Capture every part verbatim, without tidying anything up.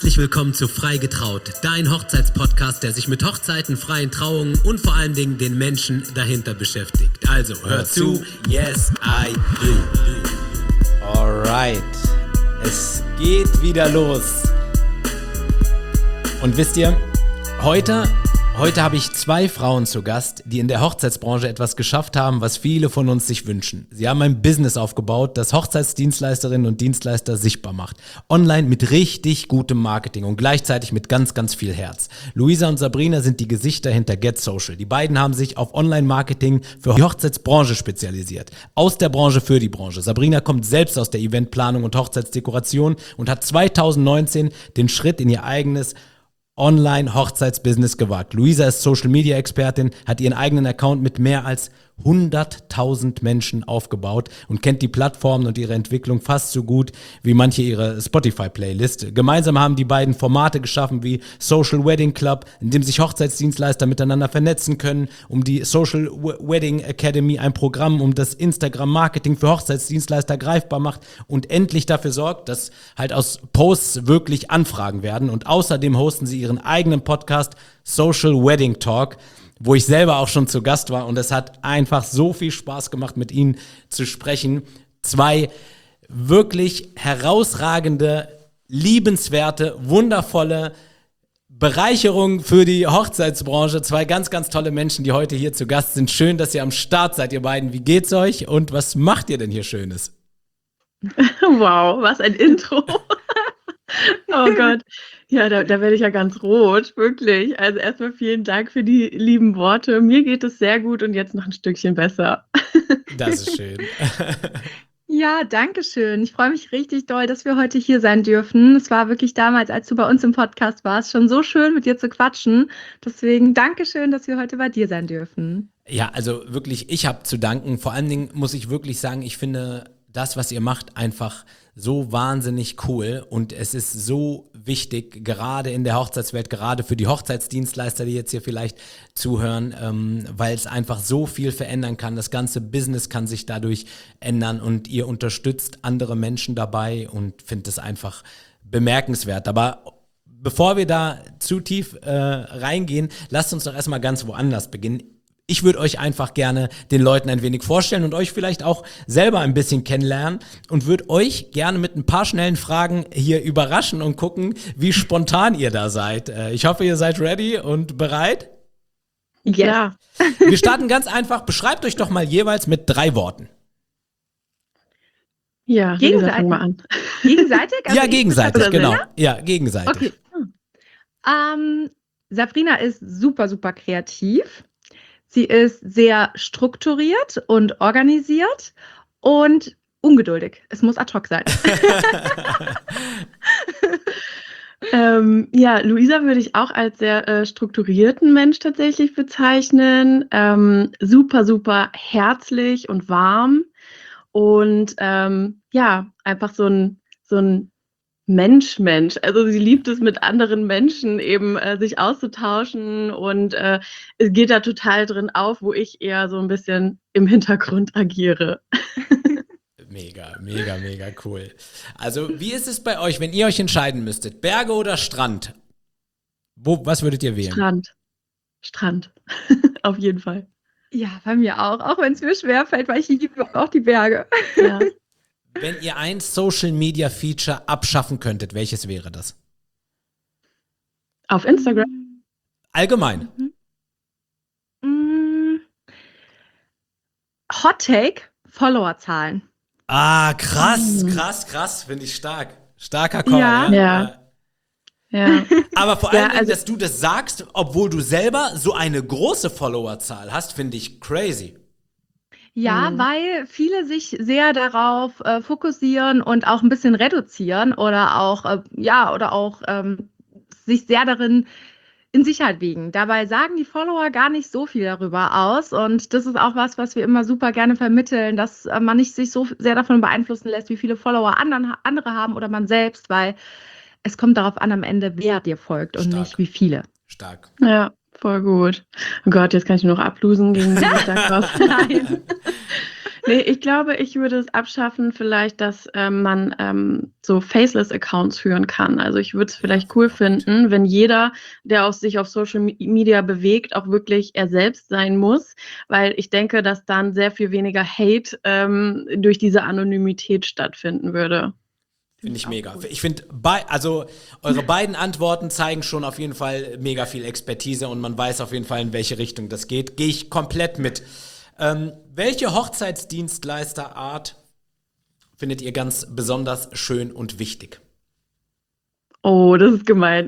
Herzlich willkommen zu Freigetraut, dein Hochzeitspodcast, der sich mit Hochzeiten, freien Trauungen und vor allen Dingen den Menschen dahinter beschäftigt. Also, hör zu, yes, I do. Alright, es geht wieder los. Und wisst ihr, heute... Heute habe ich zwei Frauen zu Gast, die in der Hochzeitsbranche etwas geschafft haben, was viele von uns sich wünschen. Sie haben ein Business aufgebaut, das Hochzeitsdienstleisterinnen und Dienstleister sichtbar macht. Online mit richtig gutem Marketing und gleichzeitig mit ganz, ganz viel Herz. Luisa und Sabrina sind die Gesichter hinter Get Social. Die beiden haben sich auf Online-Marketing für die Hochzeitsbranche spezialisiert. Aus der Branche für die Branche. Sabrina kommt selbst aus der Eventplanung und Hochzeitsdekoration und hat zweitausendneunzehn den Schritt in ihr eigenes Online-Hochzeitsbusiness gewagt. Luisa ist Social-Media-Expertin, hat ihren eigenen Account mit mehr als hunderttausend Menschen aufgebaut und kennt die Plattformen und ihre Entwicklung fast so gut wie manche ihre Spotify-Playlist. Gemeinsam haben die beiden Formate geschaffen wie Social Wedding Club, in dem sich Hochzeitsdienstleister miteinander vernetzen können, um die Social Wedding Academy, ein Programm, um das Instagram-Marketing für Hochzeitsdienstleister greifbar macht und endlich dafür sorgt, dass halt aus Posts wirklich Anfragen werden. Und außerdem hosten sie ihren eigenen Podcast Social Wedding Talk, wo ich selber auch schon zu Gast war, und es hat einfach so viel Spaß gemacht, mit ihnen zu sprechen. Zwei wirklich herausragende, liebenswerte, wundervolle Bereicherungen für die Hochzeitsbranche. Zwei ganz, ganz tolle Menschen, die heute hier zu Gast sind. Schön, dass ihr am Start seid, ihr beiden. Wie geht's euch und was macht ihr denn hier Schönes? Wow, was ein Intro. Oh Gott. Ja, da, da werde ich ja ganz rot, wirklich. Also erstmal vielen Dank für die lieben Worte. Mir geht es sehr gut und jetzt noch ein Stückchen besser. Das ist schön. Ja, danke schön. Ich freue mich richtig doll, dass wir heute hier sein dürfen. Es war wirklich damals, als du bei uns im Podcast warst, schon so schön, mit dir zu quatschen. Deswegen danke schön, dass wir heute bei dir sein dürfen. Ja, also wirklich, ich habe zu danken. Vor allen Dingen muss ich wirklich sagen, ich finde das, was ihr macht, einfach so wahnsinnig cool, und es ist so wichtig, gerade in der Hochzeitswelt, gerade für die Hochzeitsdienstleister, die jetzt hier vielleicht zuhören, ähm, weil es einfach so viel verändern kann. Das ganze Business kann sich dadurch ändern und ihr unterstützt andere Menschen dabei und finde es einfach bemerkenswert. Aber bevor wir da zu tief äh, reingehen, lasst uns doch erstmal ganz woanders beginnen. Ich würde euch einfach gerne den Leuten ein wenig vorstellen und euch vielleicht auch selber ein bisschen kennenlernen und würde euch gerne mit ein paar schnellen Fragen hier überraschen und gucken, wie spontan ihr da seid. Ich hoffe, ihr seid ready und bereit. Ja. Wir starten ganz einfach. Beschreibt euch doch mal jeweils mit drei Worten. Ja, gegenseitig. Fang mal an. Gegenseitig? Also ja, gegenseitig, genau. Sabrina? Ja, gegenseitig. Okay. Ähm, Sabrina ist super, super kreativ. Sie ist sehr strukturiert und organisiert und ungeduldig. Es muss ad hoc sein. ähm, ja, Luisa würde ich auch als sehr äh, strukturierten Mensch tatsächlich bezeichnen. Ähm, super, super herzlich und warm. Und ähm, ja, einfach so ein, so ein Mensch, Mensch. Also sie liebt es, mit anderen Menschen eben äh, sich auszutauschen, und äh, es geht da total drin auf, wo ich eher so ein bisschen im Hintergrund agiere. Mega, mega, mega cool. Also wie ist es bei euch, wenn ihr euch entscheiden müsstet, Berge oder Strand? Wo, was würdet ihr wählen? Strand. Strand. Auf jeden Fall. Ja, bei mir auch. Auch wenn es mir schwerfällt, weil ich liebe auch die Berge. Ja. Wenn ihr ein Social-Media-Feature abschaffen könntet, welches wäre das? Auf Instagram? Allgemein. Mm. Hot Take, Followerzahlen. Ah, krass, krass, krass, finde ich stark. Starker Call, Ja. ja. Ja. Ja. Aber vor allem, Ja, also- dass du das sagst, obwohl du selber so eine große Followerzahl hast, finde ich crazy. Ja, Mhm. weil viele sich sehr darauf äh, fokussieren und auch ein bisschen reduzieren oder auch, äh, ja, oder auch ähm, sich sehr darin in Sicherheit wiegen. Dabei sagen die Follower gar nicht so viel darüber aus, und das ist auch was, was wir immer super gerne vermitteln, dass äh, man nicht sich so sehr davon beeinflussen lässt, wie viele Follower anderen, andere haben oder man selbst, weil es kommt darauf an am Ende, wer dir folgt und Stark. nicht wie viele. Stark. Ja, voll gut. Oh Gott, jetzt kann ich nur noch ablosen gegen die Instagram. Nein. Nee, ich glaube, ich würde es abschaffen, vielleicht, dass ähm, man ähm, so Faceless-Accounts führen kann. Also ich würde es vielleicht cool finden, wenn jeder, der auf sich auf Social Me- Media bewegt, auch wirklich er selbst sein muss, weil ich denke, dass dann sehr viel weniger Hate ähm, durch diese Anonymität stattfinden würde. Finde ich auch mega. cool. Ich finde, bei, also eure beiden Antworten zeigen schon auf jeden Fall mega viel Expertise und man weiß auf jeden Fall, in welche Richtung das geht. Gehe ich komplett mit. Ähm, welche Hochzeitsdienstleisterart findet ihr ganz besonders schön und wichtig? Oh, das ist gemein.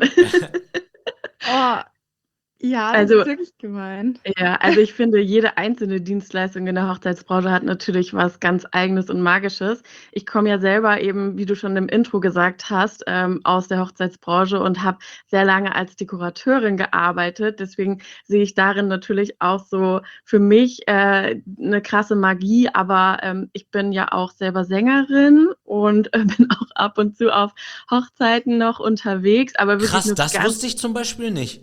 Oh, ja, das Also ist wirklich gemein. Ja, also ich finde, jede einzelne Dienstleistung in der Hochzeitsbranche hat natürlich was ganz Eigenes und Magisches. Ich komme ja selber eben, wie du schon im Intro gesagt hast, ähm, aus der Hochzeitsbranche und habe sehr lange als Dekorateurin gearbeitet. Deswegen sehe ich darin natürlich auch so für mich äh, eine krasse Magie. Aber ähm, ich bin ja auch selber Sängerin und äh, bin auch ab und zu auf Hochzeiten noch unterwegs. Aber wirklich Krass, nur das ganz, wusste ich zum Beispiel nicht.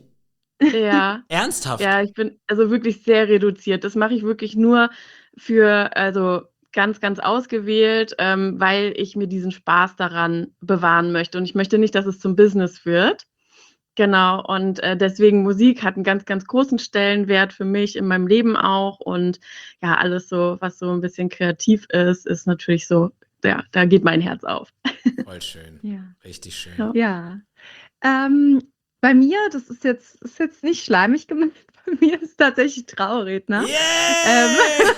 ja. Ernsthaft? Ja, ich bin also wirklich sehr reduziert. Das mache ich wirklich nur für, also ganz, ganz ausgewählt, ähm, weil ich mir diesen Spaß daran bewahren möchte. Und ich möchte nicht, dass es zum Business wird. Genau. Und äh, deswegen Musik hat einen ganz, ganz großen Stellenwert für mich in meinem Leben auch. Und ja, alles so, was so ein bisschen kreativ ist, ist natürlich so, ja, da geht mein Herz auf. Voll schön. Ja. Richtig schön. Ja. Ja. Ähm, bei mir, das ist jetzt, ist jetzt nicht schleimig gemacht, bei mir ist tatsächlich Trauredner. Ähm,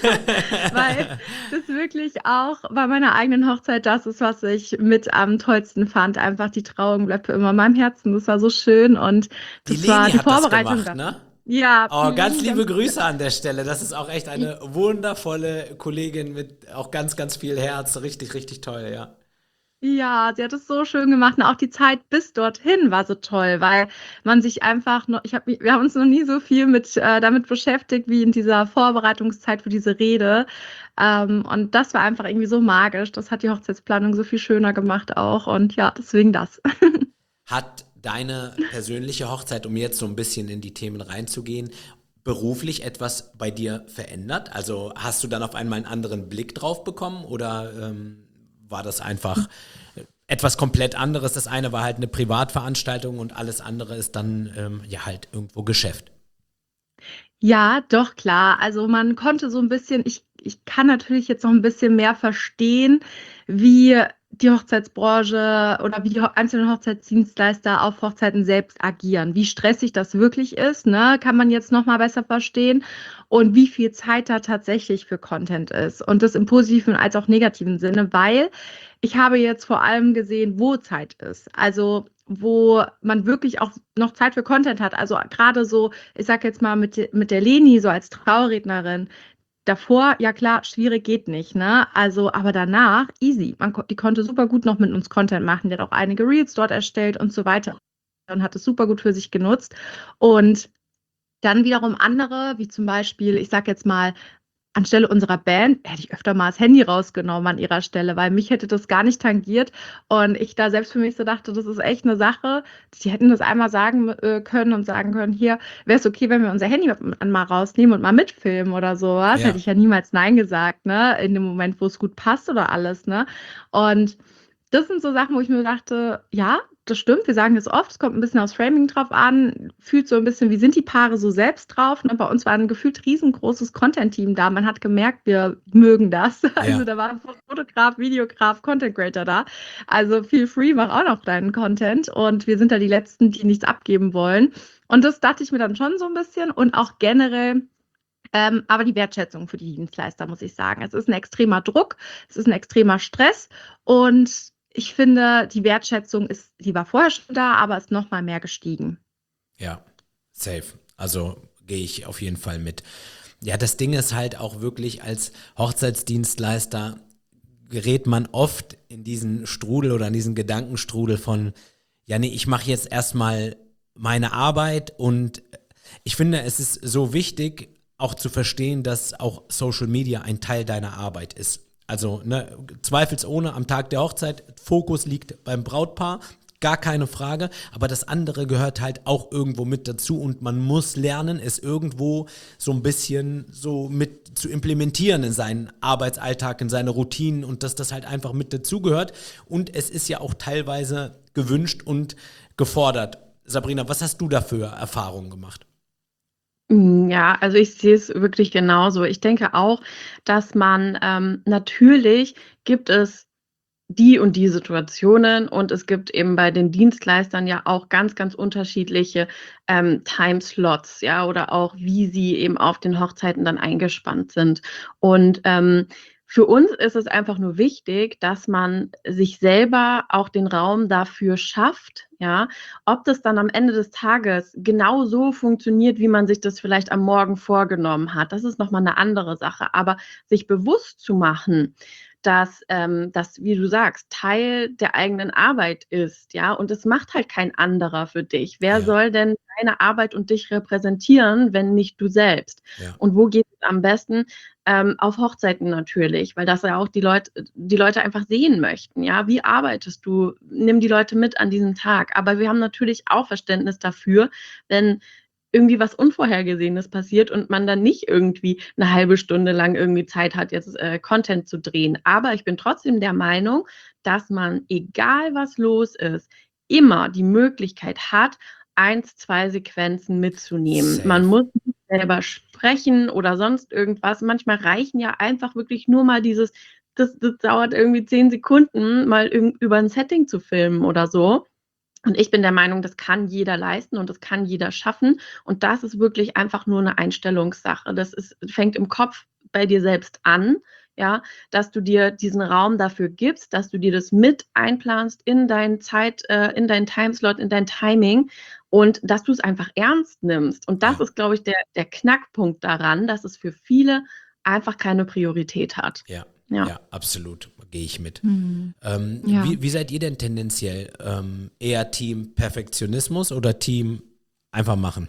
weil das wirklich auch bei meiner eigenen Hochzeit das ist, was ich mit am tollsten fand. Einfach die Trauung bleibt für immer in meinem Herzen. Das war so schön und Die das war Leni die hat das Vorbereitung gemacht, dafür. ne? Ja, Oh, die ganz Leni, liebe ganz Grüße an der Stelle. Das ist auch echt eine wundervolle Kollegin mit auch ganz, ganz viel Herz. Richtig, richtig toll, ja. Ja, sie hat es so schön gemacht und auch die Zeit bis dorthin war so toll, weil man sich einfach noch, ich habe mich, wir haben uns noch nie so viel mit äh, damit beschäftigt wie in dieser Vorbereitungszeit für diese Rede. Ähm, und das war einfach irgendwie so magisch. Das hat die Hochzeitsplanung so viel schöner gemacht auch. Und ja, deswegen das. Hat deine persönliche Hochzeit, um jetzt so ein bisschen in die Themen reinzugehen, beruflich etwas bei dir verändert? Also hast du dann auf einmal einen anderen Blick drauf bekommen oder ähm, war das einfach etwas komplett anderes? Das eine war halt eine Privatveranstaltung und alles andere ist dann ähm, ja halt irgendwo Geschäft. Ja, doch, klar. Also man konnte so ein bisschen, ich, ich kann natürlich jetzt noch ein bisschen mehr verstehen, wie die Hochzeitsbranche oder wie die ho- einzelnen Hochzeitsdienstleister auf Hochzeiten selbst agieren. Wie stressig das wirklich ist, ne, kann man jetzt noch mal besser verstehen und wie viel Zeit da tatsächlich für Content ist. Und das im positiven als auch negativen Sinne, weil ich habe jetzt vor allem gesehen, wo Zeit ist. Also wo man wirklich auch noch Zeit für Content hat. Also gerade so, ich sag jetzt mal mit, de- mit der Leni, so als Traurednerin, davor, ja klar, schwierig geht nicht, ne? Also, aber danach, easy. Man, ko- die konnte super gut noch mit uns Content machen. Die hat auch einige Reels dort erstellt und so weiter und hat es super gut für sich genutzt. Und dann wiederum andere, wie zum Beispiel, ich sag jetzt mal, anstelle unserer Band hätte ich öfter mal das Handy rausgenommen an ihrer Stelle, weil mich hätte das gar nicht tangiert und ich da selbst für mich so dachte, das ist echt eine Sache. Die hätten das einmal sagen äh, können und sagen können, hier, wäre es okay, wenn wir unser Handy mal rausnehmen und mal mitfilmen oder sowas. Ja. Hätte ich ja niemals Nein gesagt, ne? In dem Moment, wo es gut passt oder alles, ne? Und das sind so Sachen, wo ich mir dachte, ja, das stimmt, wir sagen das oft, es kommt ein bisschen aufs Framing drauf an, fühlt so ein bisschen, wie sind die Paare so selbst drauf. Ne? Bei uns war ein gefühlt riesengroßes Content-Team da. Man hat gemerkt, wir mögen das. Also da war Fotograf, Videograf, Content Creator da. Also feel free, mach auch noch deinen Content. Und wir sind da die Letzten, die nichts abgeben wollen. Und das dachte ich mir dann schon so ein bisschen. Und auch generell, ähm, aber die Wertschätzung für die Dienstleister, muss ich sagen. Es ist ein extremer Druck, es ist ein extremer Stress und ich finde, die Wertschätzung ist, die war vorher schon da, aber ist noch mal mehr gestiegen. Ja, safe. Also gehe ich auf jeden Fall mit. Ja, das Ding ist halt auch wirklich, als Hochzeitsdienstleister gerät man oft in diesen Strudel oder in diesen Gedankenstrudel von, ja nee, ich mache jetzt erstmal meine Arbeit und ich finde, es ist so wichtig, auch zu verstehen, dass auch Social Media ein Teil deiner Arbeit ist. Also ne, zweifelsohne am Tag der Hochzeit, Fokus liegt beim Brautpaar, gar keine Frage, aber das andere gehört halt auch irgendwo mit dazu und man muss lernen, es irgendwo so ein bisschen so mit zu implementieren in seinen Arbeitsalltag, in seine Routinen und dass das halt einfach mit dazugehört und es ist ja auch teilweise gewünscht und gefordert. Sabrina, was hast du da für Erfahrungen gemacht? Ja, also ich sehe es wirklich genauso. Ich denke auch, dass man ähm, natürlich gibt es die und die Situationen und es gibt eben bei den Dienstleistern ja auch ganz, ganz unterschiedliche ähm, Timeslots, ja, oder auch wie sie eben auf den Hochzeiten dann eingespannt sind. Und ähm, für uns ist es einfach nur wichtig, dass man sich selber auch den Raum dafür schafft, ja. Ob das dann am Ende des Tages genau so funktioniert, wie man sich das vielleicht am Morgen vorgenommen hat, das ist noch mal 'ne andere Sache. Aber sich bewusst zu machen, dass ähm, das, wie du sagst, Teil der eigenen Arbeit ist, ja, und das macht halt kein anderer für dich. Wer Ja. soll denn deine Arbeit und dich repräsentieren, wenn nicht du selbst? Ja. Und wo geht es am besten? Ähm, auf Hochzeiten natürlich, weil das ja auch die Leut die Leute einfach sehen möchten, ja. Wie arbeitest du? Nimm die Leute mit an diesem Tag. Aber wir haben natürlich auch Verständnis dafür, wenn irgendwie was Unvorhergesehenes passiert und man dann nicht irgendwie eine halbe Stunde lang irgendwie Zeit hat, jetzt, äh, Content zu drehen. Aber ich bin trotzdem der Meinung, dass man, egal was los ist, immer die Möglichkeit hat, eins, zwei Sequenzen mitzunehmen. Safe. Man muss nicht selber sprechen oder sonst irgendwas. Manchmal reichen ja einfach wirklich nur mal dieses das das dauert irgendwie zehn Sekunden, mal irgend über 'n Setting zu filmen oder so. Und ich bin der Meinung, das kann jeder leisten und das kann jeder schaffen. Und das ist wirklich einfach nur 'ne Einstellungssache. Das ist fängt im Kopf bei dir selbst an, ja, dass du dir diesen Raum dafür gibst, dass du dir das mit einplanst in dein Zeit äh, in deinen Timeslot, in dein Timing und dass du's einfach ernst nimmst. Und das Ja. ist, glaube ich, der der Knackpunkt daran, dass es für viele einfach keine Priorität hat. Ja, Ja. ja, absolut, gehe ich mit. Mhm. Ähm, Ja. wie, wie seid ihr denn tendenziell? Ähm, eher Team Perfektionismus oder Team einfach machen?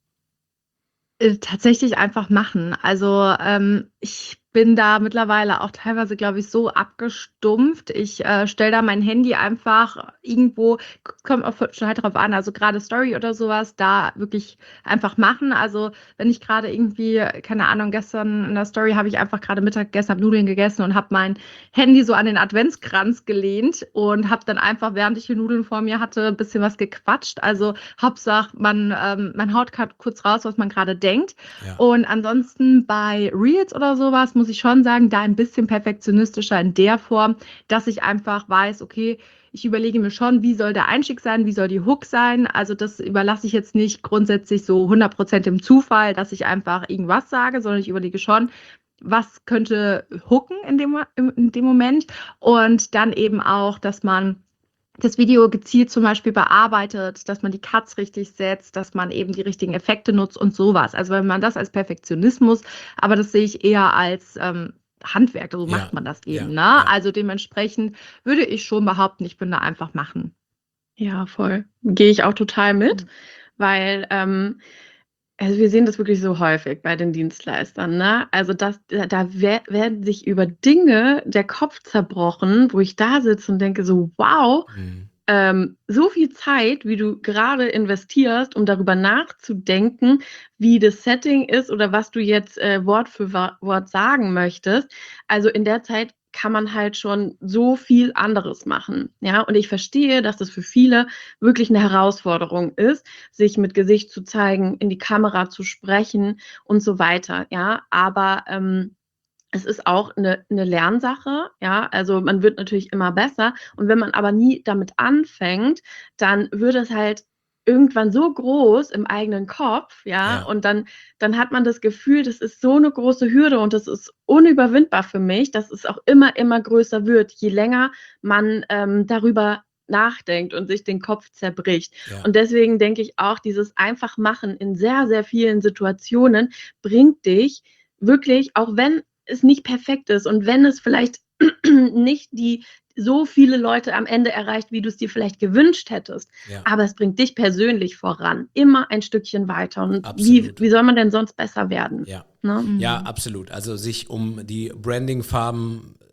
Äh, tatsächlich einfach machen. Also, ähm, ich bin da mittlerweile auch teilweise, glaube ich, so abgestumpft. Ich, äh, stelle da mein Handy einfach irgendwo k kommt auf total drauf an, also grade Story oder so was, da wirklich einfach machen. Also, wenn ich grade irgendwie keine Ahnung, gestern in der Story habe ich einfach grade Mittag gegessen, habe Nudeln gegessen und habe mein Handy so an den Adventskranz gelehnt und habe dann einfach, während ich die Nudeln vor mir hatte, 'n bisschen was gequatscht. Also, Hauptsache, man ähm, man haut grad kurz raus, was man grade denkt. Ja. Und ansonsten bei Reels oder so was, muss ich schon sagen, da ein bisschen perfektionistischer in der Form, dass ich einfach weiß, okay, ich überlege mir schon, wie soll der Einstieg sein, wie soll die Hook sein? Also, das überlasse ich jetzt nicht grundsätzlich so hundert Prozent dem Zufall, dass ich einfach irgendwas sage, sondern ich überlege schon, was könnte hooken in dem Mo im in dem Moment? Und dann eben auch, dass man das Video gezielt zum Beispiel bearbeitet, dass man die Cuts richtig setzt, dass man eben die richtigen Effekte nutzt und so was. Also, wenn man das als Perfektionismus aber das sehe ich eher als, ähm, Handwerk, so Ja, macht man das ja, eben, ne? ja. Also, dementsprechend würde ich schon behaupten, ich bin da einfach machen. Ja, voll. Gehe ich auch total mit, Mhm. weil, ähm also, wir sehen das wirklich so häufig bei den Dienstleistern, ne? Also, das da da wer werden sich über Dinge der Kopf zerbrochen, wo ich da sitze und denke so: „Wow, Mhm. ähm, so viel Zeit, wie du gerade investierst, um darüber nachzudenken, wie das Setting ist oder was du jetzt, äh, Wort für Wa Wort sagen möchtest. Also, in der Zeit kann man halt schon so viel anderes machen, ja? Und ich verstehe, dass das für viele wirklich 'ne Herausforderung ist, sich mit Gesicht zu zeigen, in die Kamera zu sprechen und so weiter, ja? Aber, ähm, es ist auch 'ne 'ne Lernsache, ja? Also, man wird natürlich immer besser und wenn man aber nie damit anfängt, dann wird es halt irgendwann so groß im eigenen Kopf, ja? Ja. Und dann dann hat man das Gefühl, das ist so 'ne große Hürde und das ist unüberwindbar für mich, dass es auch immer, immer größer wird, je länger man, ähm, darüber nachdenkt und sich den Kopf zerbricht. Ja. Und deswegen denke ich auch, dieses einfach machen in sehr, sehr vielen Situationen bringt dich wirklich, auch wenn es nicht perfekt ist und wenn es vielleicht nicht die so viele Leute am Ende erreicht, wie du's dir vielleicht gewünscht hättest, Ja. aber es bringt dich persönlich voran, immer ein Stückchen weiter. Und wie Absolut. wie soll man denn sonst besser werden, Ja. ne? Ja, Mhm. absolut. Also sich um die Branding-Farben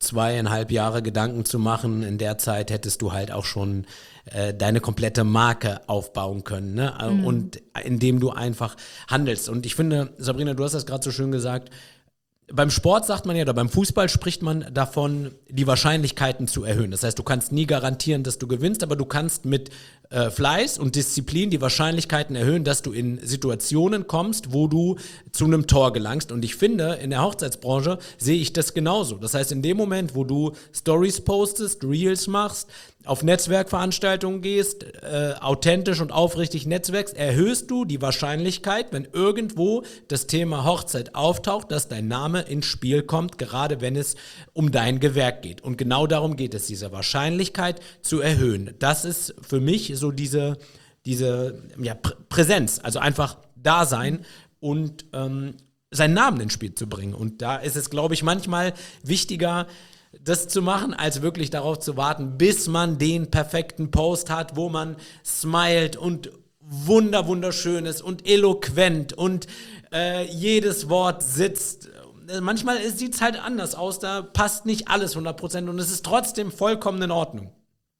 zweieinhalb Jahre Gedanken zu machen. In der Zeit hättest du halt auch schon äh, deine komplette Marke aufbauen können, ne? Mhm. Und indem du einfach handelst. Und ich finde, Sabrina, du hast das gerade so schön gesagt, beim Sport sagt man ja, oder beim Fußball spricht man davon, die Wahrscheinlichkeiten zu erhöhen. Das heißt, du kannst nie garantieren, dass du gewinnst, aber du kannst mit äh, Fleiß und Disziplin die Wahrscheinlichkeiten erhöhen, dass du in Situationen kommst, wo du zu einem Tor gelangst. Und ich finde, in der Hochzeitsbranche sehe ich das genauso. Das heißt, in dem Moment, wo du Stories postest, Reels machst, auf Netzwerkveranstaltungen gehst, äh, authentisch und aufrichtig netzwerkst, erhöhst du die Wahrscheinlichkeit, wenn irgendwo das Thema Hochzeit auftaucht, dass dein Name ins Spiel kommt, gerade wenn es um dein Gewerk geht. Und genau darum geht es, diese Wahrscheinlichkeit zu erhöhen. Das ist für mich so diese, diese ja, Prä- Präsenz, also einfach da sein und ähm, seinen Namen ins Spiel zu bringen. Und da ist es, glaube ich, manchmal wichtiger, das zu machen, als wirklich darauf zu warten, bis man den perfekten Post hat, wo man smilet und wunder, wunderschön ist und eloquent und äh, jedes Wort sitzt. Manchmal sieht es halt anders aus, da passt nicht alles hundert Prozent und es ist trotzdem vollkommen in Ordnung.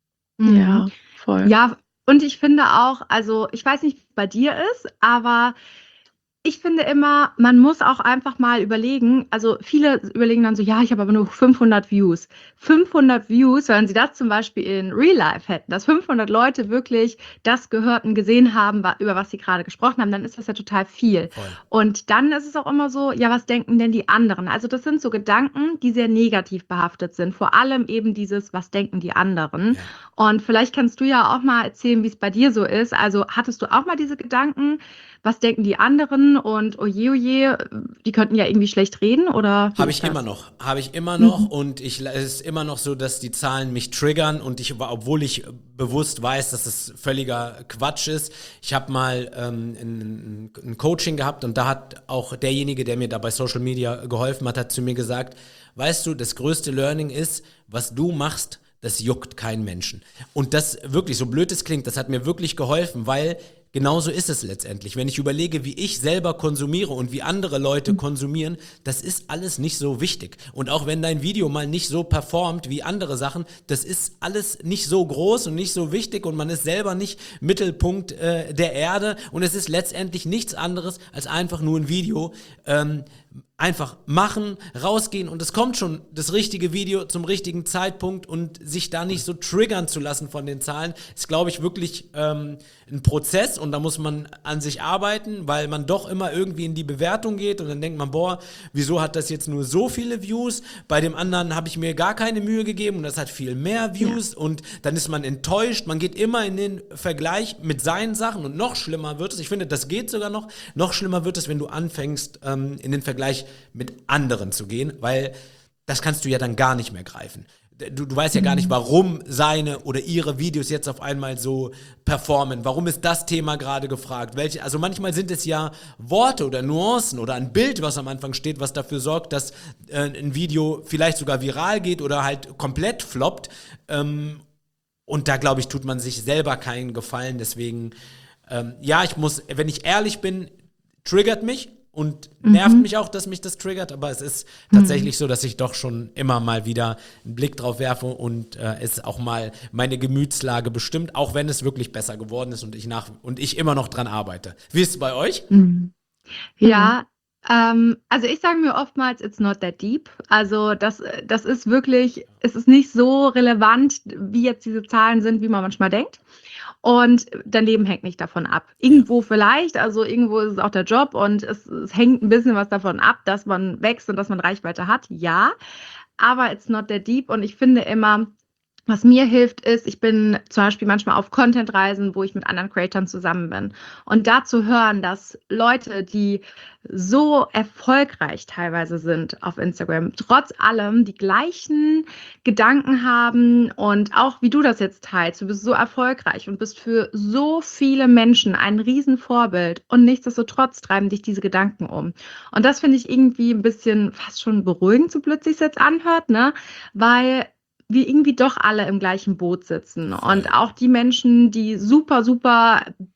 Ja, voll. Ja, und ich finde auch, also ich weiß nicht, wie es bei dir ist, aber ich finde immer, man muss auch einfach mal überlegen, also viele überlegen dann so, ja, ich habe aber nur fünfhundert Views. fünfhundert Views, wenn sie das zum Beispiel in Real Life hätten, dass fünfhundert Leute wirklich das gehört und gesehen haben, wa- über was sie gerade gesprochen haben, dann ist das ja total viel. Voll. Und dann ist es auch immer so, ja, was denken denn die anderen? Also das sind so Gedanken, die sehr negativ behaftet sind. Vor allem eben dieses, was denken die anderen? Ja. Und vielleicht kannst du ja auch mal erzählen, wie es bei dir so ist. Also hattest du auch mal diese Gedanken? Was denken die anderen? Und oje, oje, die könnten ja irgendwie schlecht reden, oder? wie Habe ist ich das? immer noch, habe ich immer noch und ich, es ist immer noch so, dass die Zahlen mich triggern und ich, obwohl ich bewusst weiß, dass es völliger Quatsch ist, ich habe mal ähm, ein, ein Coaching gehabt und da hat auch derjenige, der mir da bei Social Media geholfen hat, hat zu mir gesagt, weißt du, das größte Learning ist, was du machst, das juckt keinen Menschen. Und das wirklich, so blöd es klingt, das hat mir wirklich geholfen, weil genauso ist es letztendlich. Wenn ich überlege, wie ich selber konsumiere und wie andere Leute konsumieren, das ist alles nicht so wichtig. Und auch wenn dein Video mal nicht so performt wie andere Sachen, das ist alles nicht so groß und nicht so wichtig und man ist selber nicht Mittelpunkt äh, der Erde und es ist letztendlich nichts anderes als einfach nur ein Video. Ähm, Einfach machen, rausgehen und es kommt schon das richtige Video zum richtigen Zeitpunkt und sich da nicht so triggern zu lassen von den Zahlen, ist, glaube ich, wirklich ähm, ein Prozess und da muss man an sich arbeiten, weil man doch immer irgendwie in die Bewertung geht und dann denkt man, boah, wieso hat das jetzt nur so viele Views? Bei dem anderen habe ich mir gar keine Mühe gegeben und das hat viel mehr Views und dann ist man enttäuscht, man geht immer in den Vergleich mit seinen Sachen und noch schlimmer wird es, ich finde, das geht sogar noch, noch schlimmer wird es, wenn du anfängst, ähm, in den Vergleich mit anderen zu gehen, weil das kannst du ja dann gar nicht mehr greifen. Du, du weißt ja gar nicht, warum seine oder ihre Videos jetzt auf einmal so performen. Warum ist das Thema gerade gefragt? Welche, also manchmal sind es ja Worte oder Nuancen oder ein Bild, was am Anfang steht, was dafür sorgt, dass äh, ein Video vielleicht sogar viral geht oder halt komplett floppt. Ähm, und da, glaube ich, tut man sich selber keinen Gefallen. Deswegen, ähm, ja, ich muss, wenn ich ehrlich bin, triggert mich. Und nervt mich auch, dass mich das triggert, aber es ist tatsächlich so, dass ich doch schon immer mal wieder einen Blick drauf werfe und äh, es auch mal meine Gemütslage bestimmt, auch wenn es wirklich besser geworden ist und ich nach und ich immer noch dran arbeite. Wie ist es bei euch? Mhm. Ja, ähm, also ich sage mir oftmals, it's not that deep. Also das, das ist wirklich, es ist nicht so relevant, wie jetzt diese Zahlen sind, wie man manchmal denkt. Und dein Leben hängt nicht davon ab. Irgendwo vielleicht, also irgendwo ist es auch der Job und es, es hängt ein bisschen was davon ab, dass man wächst und dass man Reichweite hat, ja. Aber it's not that deep und ich finde immer, was mir hilft, ist, ich bin zum Beispiel manchmal auf Content-Reisen, wo ich mit anderen Creatoren zusammen bin. Und da zu hören, dass Leute, die so erfolgreich teilweise sind auf Instagram, trotz allem die gleichen Gedanken haben und auch wie du das jetzt teilst, du bist so erfolgreich und bist für so viele Menschen ein Riesenvorbild und nichtsdestotrotz treiben dich diese Gedanken um. Und das finde ich irgendwie ein bisschen fast schon beruhigend, so blöd sich jetzt anhört, ne? Weil wir irgendwie doch alle im gleichen Boot sitzen. Und auch die Menschen, die super, super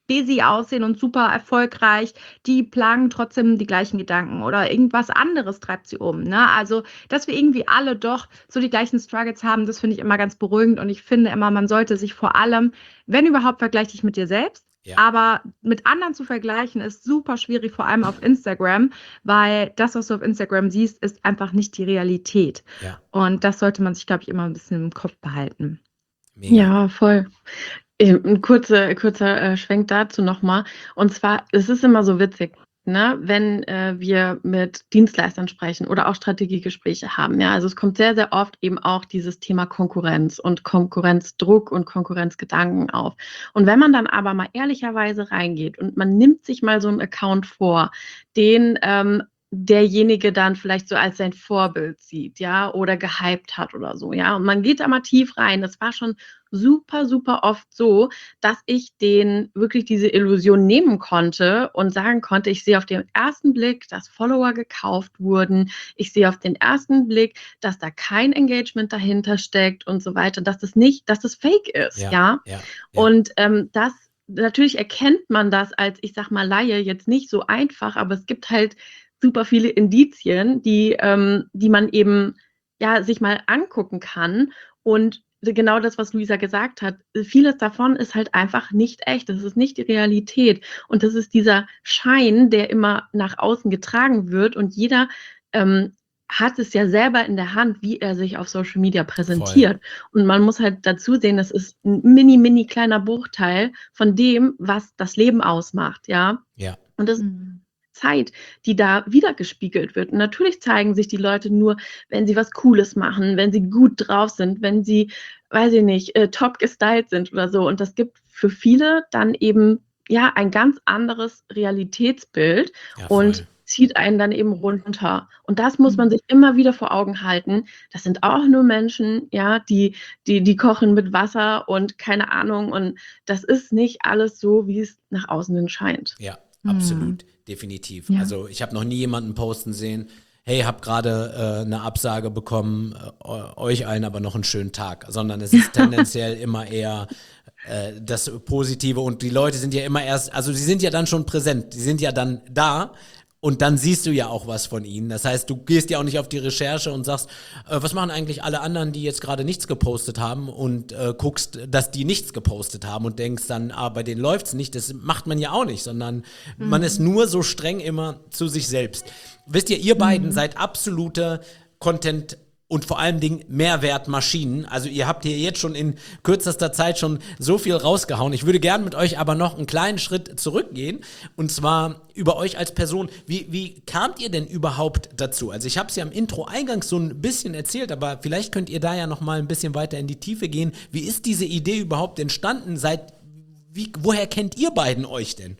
busy aussehen und super erfolgreich, die plagen trotzdem die gleichen Gedanken oder irgendwas anderes treibt sie um. Ne? Also, dass wir irgendwie alle doch so die gleichen Struggles haben, das finde ich immer ganz beruhigend und ich finde immer, man sollte sich vor allem, wenn überhaupt, vergleich dich mit dir selbst. Ja. Aber mit anderen zu vergleichen ist super schwierig, vor allem auf Instagram, weil das, was du auf Instagram siehst, ist einfach nicht die Realität. Ja. Und das sollte man sich, glaube ich, immer ein bisschen im Kopf behalten. Mega. Ja, voll. Ähm, Ein kurzer, kurzer äh, Schwenk dazu nochmal. Und zwar, es ist immer so witzig, ne, wenn äh, wir mit Dienstleistern sprechen oder auch Strategiegespräche haben. Ja, also es kommt sehr, sehr oft eben auch dieses Thema Konkurrenz und Konkurrenzdruck und Konkurrenzgedanken auf. Und wenn man dann aber mal ehrlicherweise reingeht und man nimmt sich mal so einen Account vor, den ähm, derjenige dann vielleicht so als sein Vorbild sieht, ja, oder gehypt hat oder so, ja. Und man geht da mal tief rein. Das war schon super, super oft so, dass ich den wirklich diese Illusion nehmen konnte und sagen konnte, ich sehe auf den ersten Blick, dass Follower gekauft wurden. Ich sehe auf den ersten Blick, dass da kein Engagement dahinter steckt und so weiter, dass das nicht, dass das fake ist, ja. Ja, ja, ja. Und ähm, das, natürlich erkennt man das als, ich sag mal, Laie jetzt nicht so einfach, aber es gibt halt super viele Indizien, die, ähm, die man eben ja sich mal angucken kann. Und genau das, was Luisa gesagt hat, vieles davon ist halt einfach nicht echt. Das ist nicht die Realität. Und das ist dieser Schein, der immer nach außen getragen wird. Und jeder ähm, hat es ja selber in der Hand, wie er sich auf Social Media präsentiert. Voll. Und man muss halt dazu sehen, das ist ein mini, mini kleiner Bruchteil von dem, was das Leben ausmacht. Ja. Ja. Und das mhm. Zeit, die da wiedergespiegelt wird. Und natürlich zeigen sich die Leute nur, wenn sie was Cooles machen, wenn sie gut drauf sind, wenn sie, weiß ich nicht, äh, top gestylt sind oder so. Und das gibt für viele dann eben ja ein ganz anderes Realitätsbild Ja, und zieht einen dann eben runter. Und das muss man sich immer wieder vor Augen halten. Das sind auch nur Menschen, ja, die, die, die kochen mit Wasser und keine Ahnung. Und das ist nicht alles so, wie es nach außen hin scheint. Ja, absolut. Hm. Definitiv. Ja. Also ich habe noch nie jemanden posten sehen, hey, hab gerade äh, eine Absage bekommen, äh, euch allen aber noch einen schönen Tag, sondern es ist tendenziell immer eher äh, das Positive und die Leute sind ja immer erst, also sie sind ja dann schon präsent, die sind ja dann da. Und dann siehst du ja auch was von ihnen. Das heißt, du gehst ja auch nicht auf die Recherche und sagst, äh, was machen eigentlich alle anderen, die jetzt gerade nichts gepostet haben und äh, guckst, dass die nichts gepostet haben und denkst dann, ah, bei denen läuft's nicht. Das macht man ja auch nicht, sondern mhm. man ist nur so streng immer zu sich selbst. Wisst ihr, ihr beiden mhm. seid absolute Content- und vor allen Dingen Mehrwertmaschinen. Also ihr habt hier jetzt schon in kürzester Zeit schon so viel rausgehauen. Ich würde gerne mit euch aber noch einen kleinen Schritt zurückgehen und zwar über euch als Person. Wie, wie kamt ihr denn überhaupt dazu? Also ich habe es ja im Intro eingangs so ein bisschen erzählt, aber vielleicht könnt ihr da ja noch mal ein bisschen weiter in die Tiefe gehen. Wie ist diese Idee überhaupt entstanden? Seit, wie, woher kennt ihr beiden euch denn?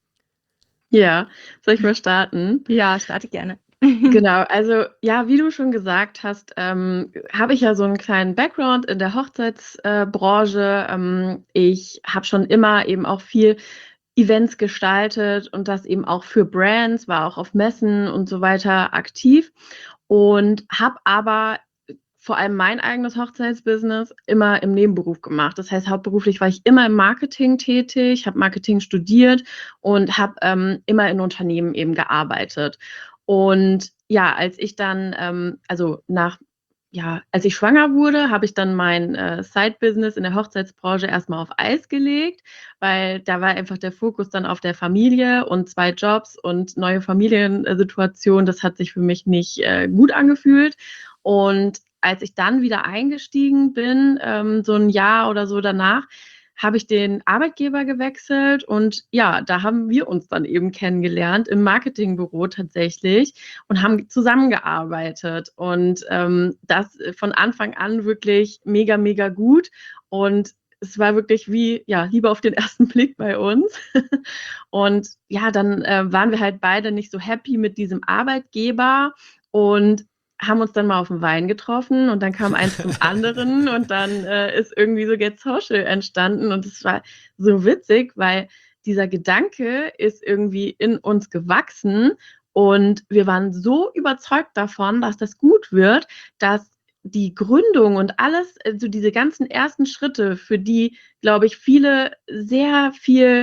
Ja, soll ich mal starten? Ja, starte gerne. Genau, also ja, wie du schon gesagt hast, ähm, habe ich ja so einen kleinen Background in der Hochzeitsbranche. Äh, ähm, ich habe schon immer eben auch viel Events gestaltet und das eben auch für Brands, war auch auf Messen und so weiter aktiv und habe aber vor allem mein eigenes Hochzeitsbusiness immer im Nebenberuf gemacht. Das heißt, hauptberuflich war ich immer im Marketing tätig, habe Marketing studiert und habe ähm, immer in Unternehmen eben gearbeitet. Und ja, als ich dann, ähm, also nach, ja, als ich schwanger wurde, habe ich dann mein äh, Side-Business in der Hochzeitsbranche erstmal auf Eis gelegt, weil da war einfach der Fokus dann auf der Familie und zwei Jobs und neue Familiensituation. Das hat sich für mich nicht äh, gut angefühlt. Und als ich dann wieder eingestiegen bin, ähm, so ein Jahr oder so danach, habe ich den Arbeitgeber gewechselt und ja, da haben wir uns dann eben kennengelernt im Marketingbüro tatsächlich und haben zusammengearbeitet und ähm, das von Anfang an wirklich mega, mega gut und es war wirklich wie, ja, Liebe auf den ersten Blick bei uns und ja, dann äh, waren wir halt beide nicht so happy mit diesem Arbeitgeber und haben uns dann mal auf dem Wein getroffen und dann kam eins zum anderen und dann äh, ist irgendwie so Get Social entstanden und es war so witzig, weil dieser Gedanke ist irgendwie in uns gewachsen und wir waren so überzeugt davon, dass das gut wird, dass die Gründung und alles, also diese ganzen ersten Schritte, für die, glaube ich, viele sehr viel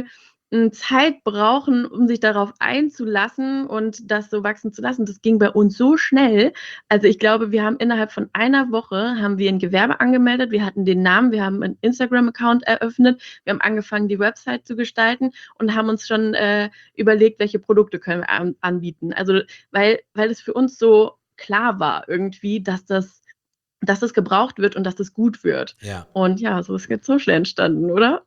ähm, Zeit brauchen, um sich darauf einzulassen und das so wachsen zu lassen. Das ging bei uns so schnell. Also ich glaube, wir haben innerhalb von einer Woche haben wir ein Gewerbe angemeldet, wir hatten den Namen, wir haben einen Instagram-Account eröffnet, wir haben angefangen, die Website zu gestalten und haben uns schon äh, überlegt, welche Produkte können wir an, anbieten. Also weil, weil es für uns so klar war irgendwie, dass das, dass das gebraucht wird und dass das gut wird. Ja. Und ja, so ist jetzt Social entstanden, oder?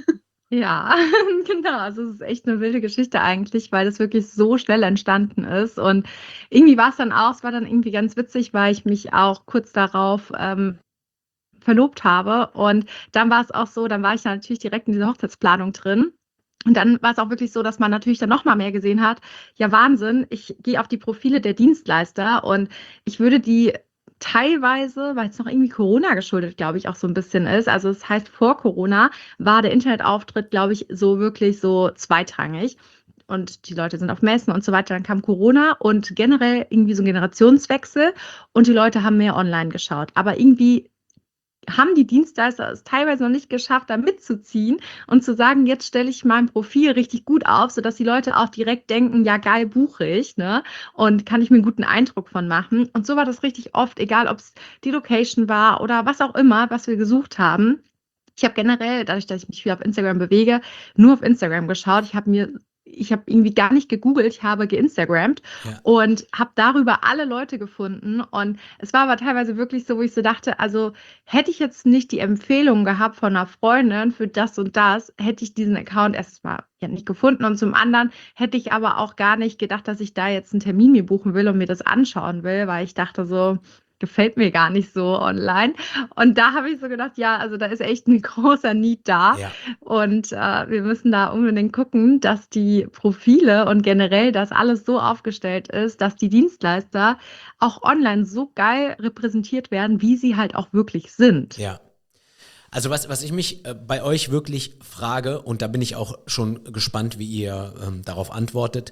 Ja, genau. Also es ist echt eine wilde Geschichte eigentlich, weil das wirklich so schnell entstanden ist. Und irgendwie war es dann auch, es war dann irgendwie ganz witzig, weil ich mich auch kurz darauf ähm, verlobt habe. Und dann war es auch so, dann war ich dann natürlich direkt in dieser Hochzeitsplanung drin. Und dann war es auch wirklich so, dass man natürlich dann noch mal mehr gesehen hat. Ja, Wahnsinn, ich gehe auf die Profile der Dienstleister und ich würde die teilweise, weil es noch irgendwie Corona geschuldet, glaube ich, auch so ein bisschen ist. Also das heißt, vor Corona war der Internetauftritt, glaube ich, so wirklich so zweitrangig. Und die Leute sind auf Messen und so weiter. Dann kam Corona und generell irgendwie so ein Generationswechsel und die Leute haben mehr online geschaut. Aber irgendwie haben die Dienstleister es teilweise noch nicht geschafft, da mitzuziehen und zu sagen, jetzt stelle ich mein Profil richtig gut auf, sodass die Leute auch direkt denken, ja geil, buche ich, ne? Und kann ich mir einen guten Eindruck von machen. Und so war das richtig oft, egal ob es die Location war oder was auch immer, was wir gesucht haben. Ich habe generell, dadurch, dass ich mich viel auf Instagram bewege, nur auf Instagram geschaut. Ich habe mir ich habe irgendwie gar nicht gegoogelt, ich habe geinstagrammt Ja. und habe darüber alle Leute gefunden. Und es war aber teilweise wirklich so, wo ich so dachte, also hätte ich jetzt nicht die Empfehlung gehabt von einer Freundin für das und das, hätte ich diesen Account erstmal ja nicht gefunden. Und zum anderen hätte ich aber auch gar nicht gedacht, dass ich da jetzt einen Termin mir buchen will und mir das anschauen will, weil ich dachte so, gefällt mir gar nicht so online. Und da habe ich so gedacht, ja, also da ist echt ein großer Need da. Ja. Und äh, wir müssen da unbedingt gucken, dass die Profile und generell, dass alles so aufgestellt ist, dass die Dienstleister auch online so geil repräsentiert werden, wie sie halt auch wirklich sind. Ja. Also was, was ich mich äh, bei euch wirklich frage, und da bin ich auch schon gespannt, wie ihr ähm, darauf antwortet.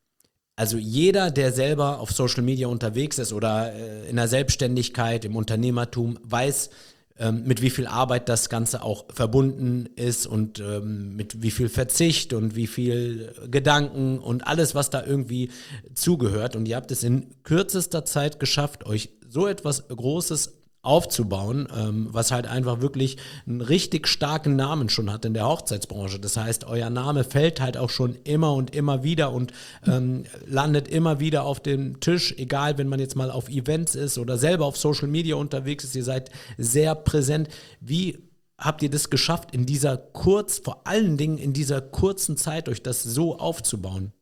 Also jeder, der selber auf Social Media unterwegs ist oder äh, in der Selbstständigkeit, im Unternehmertum, weiß, ähm, mit wie viel Arbeit das Ganze auch verbunden ist und ähm, mit wie viel Verzicht und wie viel Gedanken und alles, was da irgendwie zugehört. Und ihr habt es in kürzester Zeit geschafft, euch so etwas Großes aufzubauen, ähm, was halt einfach wirklich einen richtig starken Namen schon hat in der Hochzeitsbranche. Das heißt, euer Name fällt halt auch schon immer und immer wieder und ähm, landet immer wieder auf dem Tisch, egal, wenn man jetzt mal auf Events ist oder selber auf Social Media unterwegs ist. Ihr seid sehr präsent. Wie habt ihr das geschafft, in dieser kurz, vor allen Dingen in dieser kurzen Zeit, euch das so aufzubauen?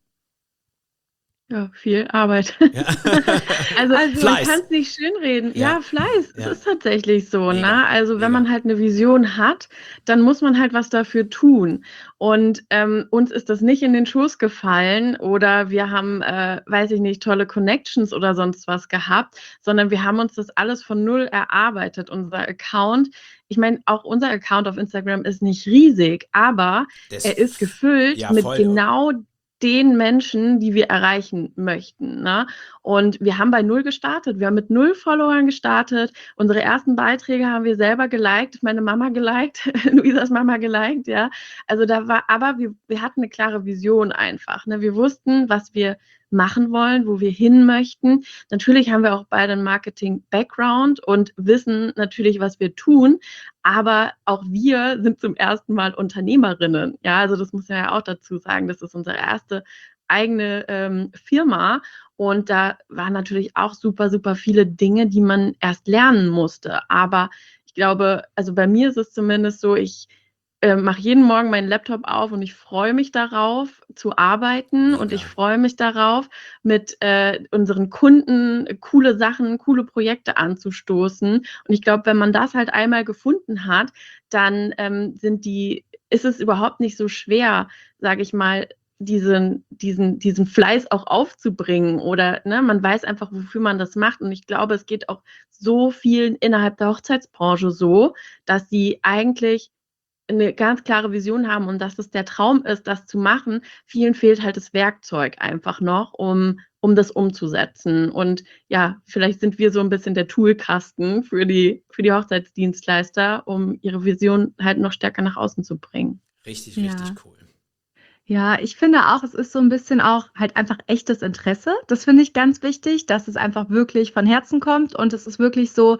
Ja, viel Arbeit. Ja. Also, man Fleiß. kann es nicht schönreden. Ja. Ja, Fleiß, Ja. es ist tatsächlich so, Mega, ne? Also, wenn mega. man halt eine Vision hat, dann muss man halt was dafür tun. Und ähm, uns ist das nicht in den Schoß gefallen oder wir haben, äh, weiß ich nicht, tolle Connections oder sonst was gehabt, sondern wir haben uns das alles von null erarbeitet. Unser Account, ich meine, auch unser Account auf Instagram ist nicht riesig, aber Das- er ist gefüllt Ja, mit voll. genau den Menschen, die wir erreichen möchten. Ne? Und wir haben bei null gestartet. Wir haben mit null Followern gestartet. Unsere ersten Beiträge haben wir selber geliked, meine Mama geliked, Luisas Mama geliked, ja. Also da war, aber wir, wir hatten eine klare Vision einfach. Ne? Wir wussten, was wir machen wollen, wo wir hin möchten. Natürlich haben wir auch beide einen Marketing-Background und wissen natürlich, was wir tun, aber auch wir sind zum ersten Mal Unternehmerinnen. Ja, also das muss man ja auch dazu sagen, das ist unsere erste eigene ähm, Firma und da waren natürlich auch super, super viele Dinge, die man erst lernen musste. Aber ich glaube, also bei mir ist es zumindest so, ich äh, mache jeden Morgen meinen Laptop auf und ich freue mich darauf zu arbeiten Mega. und ich freue mich darauf, mit äh, unseren Kunden coole Sachen, coole Projekte anzustoßen. Und ich glaube, wenn man das halt einmal gefunden hat, dann ähm, sind die, ist es überhaupt nicht so schwer, sage ich mal, diesen, diesen, diesen Fleiß auch aufzubringen oder ne, man weiß einfach, wofür man das macht. Und ich glaube, es geht auch so vielen innerhalb der Hochzeitsbranche so, dass sie eigentlich eine ganz klare Vision haben und dass es der Traum ist, das zu machen. Vielen fehlt halt das Werkzeug einfach noch, um, um das umzusetzen. Und ja, vielleicht sind wir so ein bisschen der Toolkasten für die, für die Hochzeitsdienstleister, um ihre Vision halt noch stärker nach außen zu bringen. Richtig, Ja. richtig cool. Ja, ich finde auch, es ist so ein bisschen auch halt einfach echtes Interesse. Das finde ich ganz wichtig, dass es einfach wirklich von Herzen kommt und es ist wirklich so,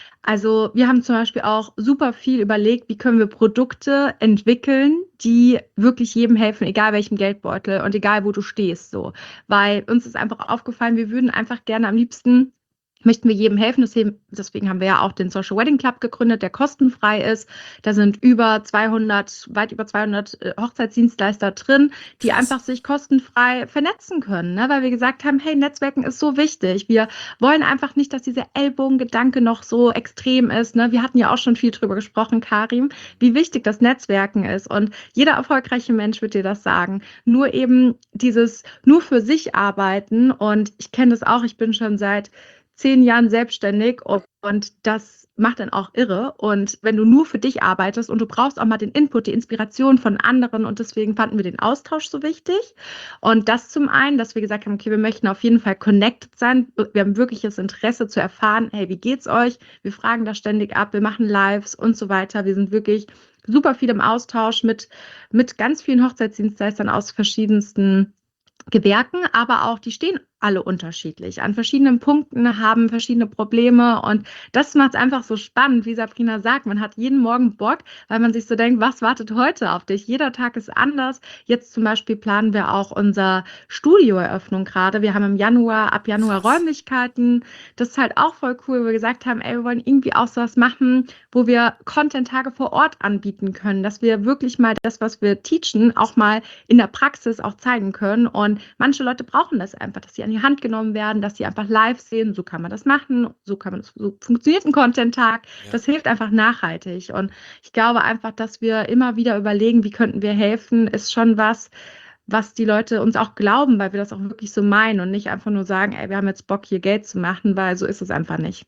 also wir haben zum Beispiel auch super viel überlegt, wie können wir Produkte entwickeln, die wirklich jedem helfen, egal welchem Geldbeutel und egal wo du stehst, so. Weil uns ist einfach aufgefallen, wir würden einfach gerne am liebsten möchten wir jedem helfen. Deswegen, deswegen haben wir ja auch den Social Wedding Club gegründet, der kostenfrei ist. Da sind über zweihundert, weit über zweihundert äh, Hochzeitsdienstleister drin, die Krass. einfach sich kostenfrei vernetzen können, ne? Weil wir gesagt haben, hey, Netzwerken ist so wichtig. Wir wollen einfach nicht, dass dieser Ellbogengedanke noch so extrem ist, ne? Wir hatten ja auch schon viel drüber gesprochen, Karim, wie wichtig das Netzwerken ist. Und jeder erfolgreiche Mensch wird dir das sagen. Nur eben dieses, nur für sich arbeiten. Und ich kenne das auch, ich bin schon seit zehn Jahren selbstständig und, und das macht dann auch irre. Und wenn du nur für dich arbeitest und du brauchst auch mal den Input, die Inspiration von anderen und deswegen fanden wir den Austausch so wichtig. Und das zum einen, dass wir gesagt haben, okay, wir möchten auf jeden Fall connected sein. Wir haben wirkliches Interesse zu erfahren, hey, wie geht's euch? Wir fragen da ständig ab, wir machen Lives und so weiter. Wir sind wirklich super viel im Austausch mit, mit ganz vielen Hochzeitsdienstleistern aus verschiedensten Gewerken, aber auch, die stehen alle unterschiedlich an verschiedenen Punkten, haben verschiedene Probleme und das macht es einfach so spannend, wie Sabrina sagt, man hat jeden Morgen Bock, weil man sich so denkt, was wartet heute auf dich? Jeder Tag ist anders. Jetzt zum Beispiel planen wir auch unser Studioeröffnung gerade. Wir haben im Januar, ab Januar Räumlichkeiten. Das ist halt auch voll cool, wo wir gesagt haben, ey, wir wollen irgendwie auch sowas machen, wo wir Content-Tage vor Ort anbieten können, dass wir wirklich mal das, was wir teachen, auch mal in der Praxis auch zeigen können und manche Leute brauchen das einfach, dass sie an die Hand genommen werden, dass sie einfach live sehen, so kann man das machen, so kann man das, so funktioniert ein Content-Tag. Ja. Das hilft einfach nachhaltig. Und ich glaube einfach, dass wir immer wieder überlegen, wie könnten wir helfen, ist schon was, was die Leute uns auch glauben, weil wir das auch wirklich so meinen und nicht einfach nur sagen, ey, wir haben jetzt Bock, hier Geld zu machen, weil so ist es einfach nicht.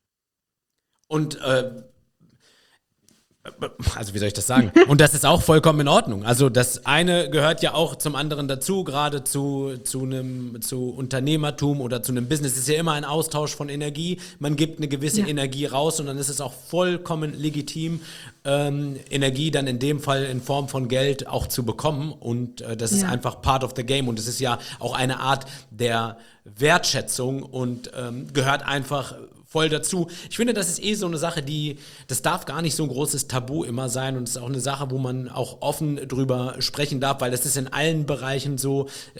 Und äh also wie soll ich das sagen? Und das ist auch vollkommen in Ordnung. Also das eine gehört ja auch zum anderen dazu, gerade zu, zu einem zu Unternehmertum oder zu einem Business. Es ist ja immer ein Austausch von Energie. Man gibt eine gewisse ja. Energie raus und dann ist es auch vollkommen legitim, ähm, Energie dann in dem Fall in Form von Geld auch zu bekommen. Und äh, das ja. ist einfach part of the game. Und es ist ja auch eine Art der Wertschätzung und ähm, gehört einfach voll dazu. Ich finde, das ist eh so eine Sache, die, das darf gar nicht so ein großes Tabu immer sein und es ist auch eine Sache, wo man auch offen drüber sprechen darf, weil das ist in allen Bereichen so, äh,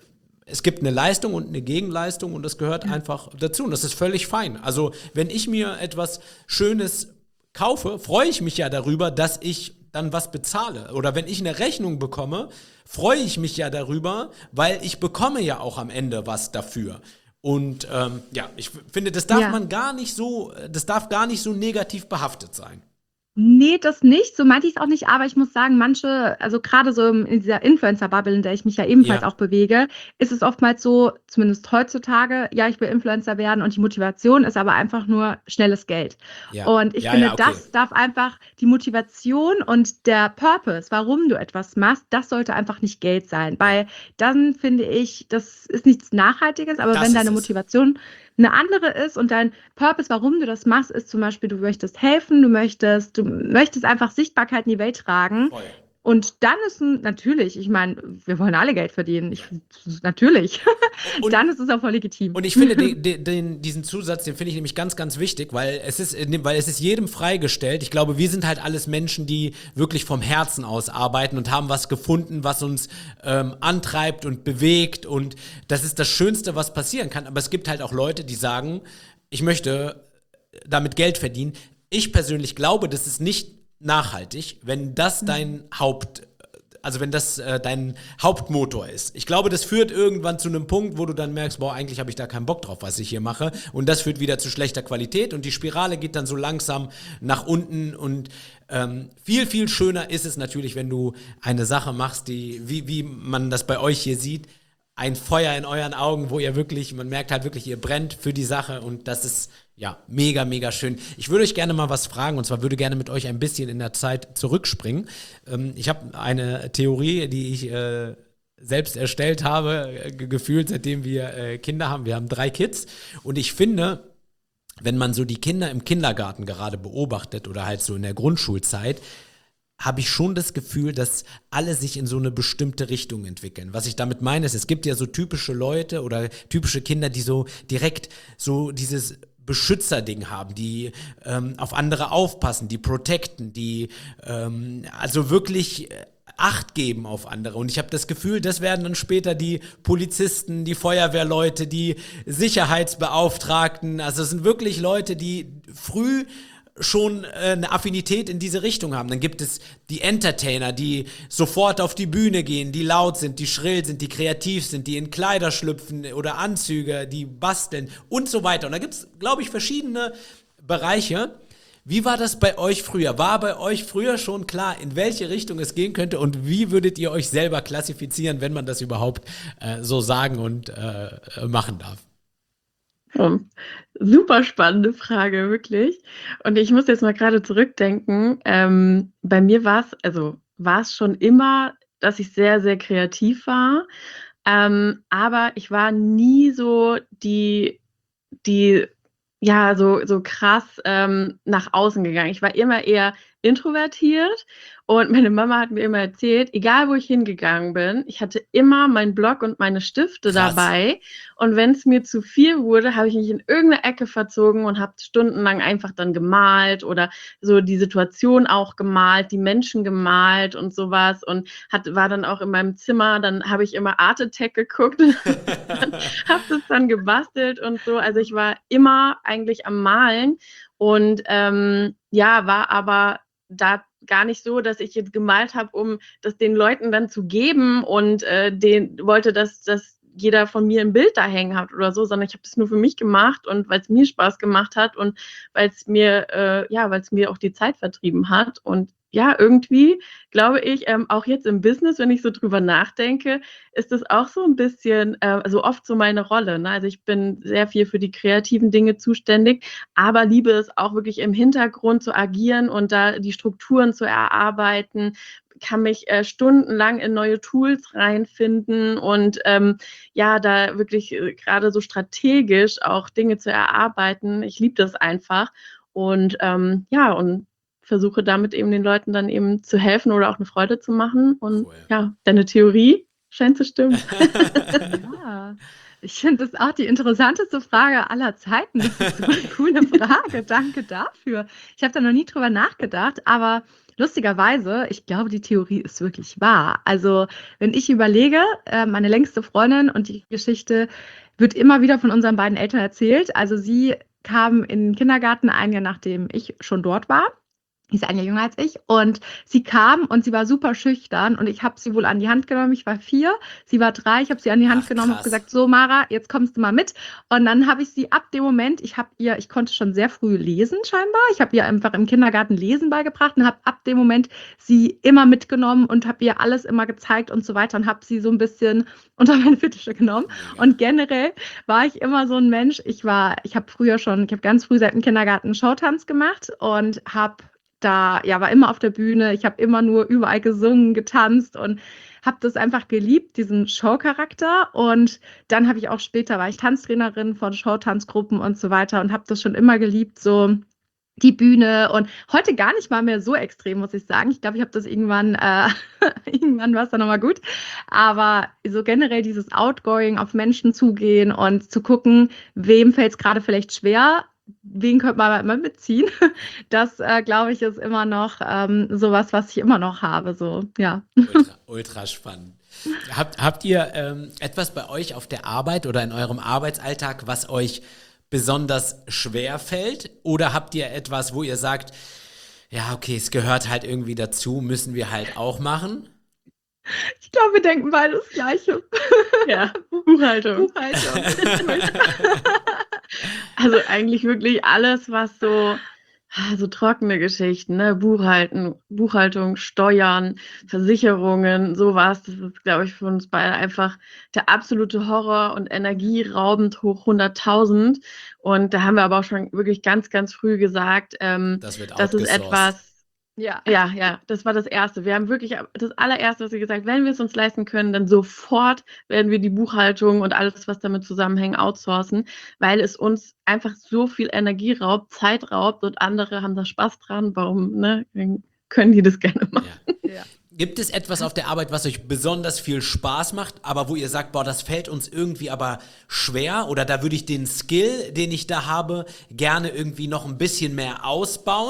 es gibt eine Leistung und eine Gegenleistung und das gehört ja. einfach dazu und das ist völlig fein. Also, wenn ich mir etwas Schönes kaufe, freue ich mich ja darüber, dass ich dann was bezahle. Oder wenn ich eine Rechnung bekomme, freue ich mich ja darüber, weil ich bekomme ja auch am Ende was dafür. Und ähm, ja, ich finde, das darf ja. man gar nicht so, das darf gar nicht so negativ behaftet sein. Nee, das nicht, so meinte ich es auch nicht, aber ich muss sagen, manche, also gerade so in dieser Influencer-Bubble, in der ich mich ja ebenfalls ja. auch bewege, ist es oftmals so, zumindest heutzutage, ja, ich will Influencer werden und die Motivation ist aber einfach nur schnelles Geld. Ja. Und ich ja, finde, ja, okay. das darf einfach, die Motivation und der Purpose, warum du etwas machst, das sollte einfach nicht Geld sein, weil dann finde ich, das ist nichts Nachhaltiges, aber das wenn deine Motivation eine andere ist und dein Purpose, warum du das machst, ist zum Beispiel, du möchtest helfen, du möchtest, du möchtest einfach Sichtbarkeit in die Welt tragen. Voll. Und dann ist ein, natürlich, ich meine, wir wollen alle Geld verdienen, ich, natürlich, und, dann ist es auch voll legitim. Und ich finde den, den, den, diesen Zusatz, den finde ich nämlich ganz, ganz wichtig, weil es ist, weil es ist jedem freigestellt. Ich glaube, wir sind halt alles Menschen, die wirklich vom Herzen aus arbeiten und haben was gefunden, was uns ähm, antreibt und bewegt und das ist das Schönste, was passieren kann. Aber es gibt halt auch Leute, die sagen, ich möchte damit Geld verdienen. Ich persönlich glaube, das ist nicht nachhaltig, wenn das dein Haupt, also wenn das äh, dein Hauptmotor ist. Ich glaube, das führt irgendwann zu einem Punkt, wo du dann merkst, boah, eigentlich habe ich da keinen Bock drauf, was ich hier mache. Und das führt wieder zu schlechter Qualität und die Spirale geht dann so langsam nach unten und ähm, viel, viel schöner ist es natürlich, wenn du eine Sache machst, die, wie, wie man das bei euch hier sieht, ein Feuer in euren Augen, wo ihr wirklich, man merkt halt wirklich, ihr brennt für die Sache und das ist ja mega, mega schön. Ich würde euch gerne mal was fragen und zwar würde gerne mit euch ein bisschen in der Zeit zurückspringen. Ähm, ich habe eine Theorie, die ich äh, selbst erstellt habe, äh, gefühlt, seitdem wir äh, Kinder haben. Wir haben drei Kids und ich finde, wenn man so die Kinder im Kindergarten gerade beobachtet oder halt so in der Grundschulzeit, habe ich schon das Gefühl, dass alle sich in so eine bestimmte Richtung entwickeln. Was ich damit meine, ist, es gibt ja so typische Leute oder typische Kinder, die so direkt so dieses Beschützerding haben, die ähm, auf andere aufpassen, die protecten, die ähm, also wirklich Acht geben auf andere. Und ich habe das Gefühl, das werden dann später die Polizisten, die Feuerwehrleute, die Sicherheitsbeauftragten. Also es sind wirklich Leute, die früh schon äh, eine Affinität in diese Richtung haben. Dann gibt es die Entertainer, die sofort auf die Bühne gehen, die laut sind, die schrill sind, die kreativ sind, die in Kleider schlüpfen oder Anzüge, die basteln und so weiter. Und da gibt es, glaube ich, verschiedene Bereiche. Wie war das bei euch früher? War bei euch früher schon klar, in welche Richtung es gehen könnte und wie würdet ihr euch selber klassifizieren, wenn man das überhaupt äh, so sagen und äh, machen darf? Oh, super spannende Frage, wirklich. Und ich muss jetzt mal gerade zurückdenken. Ähm, bei mir war es, also war es schon immer, dass ich sehr, sehr kreativ war. Ähm, aber ich war nie so die, die ja, so, so krass ähm, nach außen gegangen. Ich war immer eher introvertiert und meine Mama hat mir immer erzählt, egal wo ich hingegangen bin, ich hatte immer meinen Block und meine Stifte Krass. dabei und wenn es mir zu viel wurde, habe ich mich in irgendeine Ecke verzogen und habe stundenlang einfach dann gemalt oder so die Situation auch gemalt, die Menschen gemalt und sowas und hat, war dann auch in meinem Zimmer, dann habe ich immer Art Attack geguckt und habe das dann gebastelt und so, also ich war immer eigentlich am Malen und ähm, ja, war aber da gar nicht so, dass ich jetzt gemalt habe, um das den Leuten dann zu geben und äh, den wollte, dass, dass jeder von mir ein Bild da hängen hat oder so, sondern ich habe das nur für mich gemacht und weil es mir Spaß gemacht hat und weil es mir, äh, ja, weil es mir auch die Zeit vertrieben hat und ja, irgendwie glaube ich, ähm, auch jetzt im Business, wenn ich so drüber nachdenke, ist das auch so ein bisschen, äh, also oft so meine Rolle. Ne? Also ich bin sehr viel für die kreativen Dinge zuständig, aber liebe es auch wirklich im Hintergrund zu agieren und da die Strukturen zu erarbeiten, kann mich äh, stundenlang in neue Tools reinfinden und ähm, ja, da wirklich äh, gerade so strategisch auch Dinge zu erarbeiten. Ich liebe das einfach und ähm, ja, und versuche damit eben den Leuten dann eben zu helfen oder auch eine Freude zu machen. Und Cool. ja, deine Theorie scheint zu stimmen. Ja, ich finde das auch die interessanteste Frage aller Zeiten. Das ist so eine coole Frage. Danke dafür. Ich habe da noch nie drüber nachgedacht, aber lustigerweise, ich glaube, die Theorie ist wirklich wahr. Also, wenn ich überlege, äh, meine längste Freundin und die Geschichte wird immer wieder von unseren beiden Eltern erzählt. Also, sie kam in den Kindergarten ein Jahr, nachdem ich schon dort war. Die ist ein Jahr jünger als ich und sie kam und sie war super schüchtern und ich habe sie wohl an die Hand genommen. Ich war vier, sie war drei, ich habe sie an die Hand Ach, genommen und krass. gesagt, so Mara, jetzt kommst du mal mit. Und dann habe ich sie ab dem Moment, ich habe ihr, ich konnte schon sehr früh lesen scheinbar, ich habe ihr einfach im Kindergarten Lesen beigebracht und habe ab dem Moment sie immer mitgenommen und habe ihr alles immer gezeigt und so weiter und habe sie so ein bisschen unter meine Fittiche genommen. Und generell war ich immer so ein Mensch, ich war, ich habe früher schon, ich habe ganz früh seit dem Kindergarten Showtanz gemacht und habe da, ja, war immer auf der Bühne, ich habe immer nur überall gesungen, getanzt und habe das einfach geliebt, diesen Showcharakter und dann habe ich auch später, war ich Tanztrainerin von Showtanzgruppen und so weiter und habe das schon immer geliebt, so die Bühne und heute gar nicht mal mehr so extrem, muss ich sagen. Ich glaube, ich habe das irgendwann, äh, irgendwann war es dann nochmal gut, aber so generell dieses Outgoing, auf Menschen zugehen und zu gucken, wem fällt es gerade vielleicht schwer, wen könnte man mal mitziehen? Das, äh, glaube ich, ist immer noch ähm, sowas, was ich immer noch habe. So, ja. Ultra, ultra spannend. Habt, habt ihr ähm, etwas bei euch auf der Arbeit oder in eurem Arbeitsalltag, was euch besonders schwer fällt? Oder habt ihr etwas, wo ihr sagt, ja, okay, es gehört halt irgendwie dazu, müssen wir halt auch machen? Ich glaube, wir denken beide das Gleiche. Ja, Buchhaltung. Buchhaltung. Also eigentlich wirklich alles, was so, so trockene Geschichten, ne? Buchhalten, Buchhaltung, Steuern, Versicherungen, sowas. Das ist, glaube ich, für uns beide einfach der absolute Horror und energieraubend hoch hunderttausend. Und da haben wir aber auch schon wirklich ganz, ganz früh gesagt, ähm, Das wird das ist outgesourced. etwas. Ja. Ja, ja, das war das Erste. Wir haben wirklich das allererste, was wir gesagt haben, wenn wir es uns leisten können, dann sofort werden wir die Buchhaltung und alles, was damit zusammenhängt, outsourcen, weil es uns einfach so viel Energie raubt, Zeit raubt und andere haben da Spaß dran. Warum, ne? können die das gerne machen. Ja. Ja. Gibt es etwas auf der Arbeit, was euch besonders viel Spaß macht, aber wo ihr sagt, boah, das fällt uns irgendwie aber schwer oder da würde ich den Skill, den ich da habe, gerne irgendwie noch ein bisschen mehr ausbauen?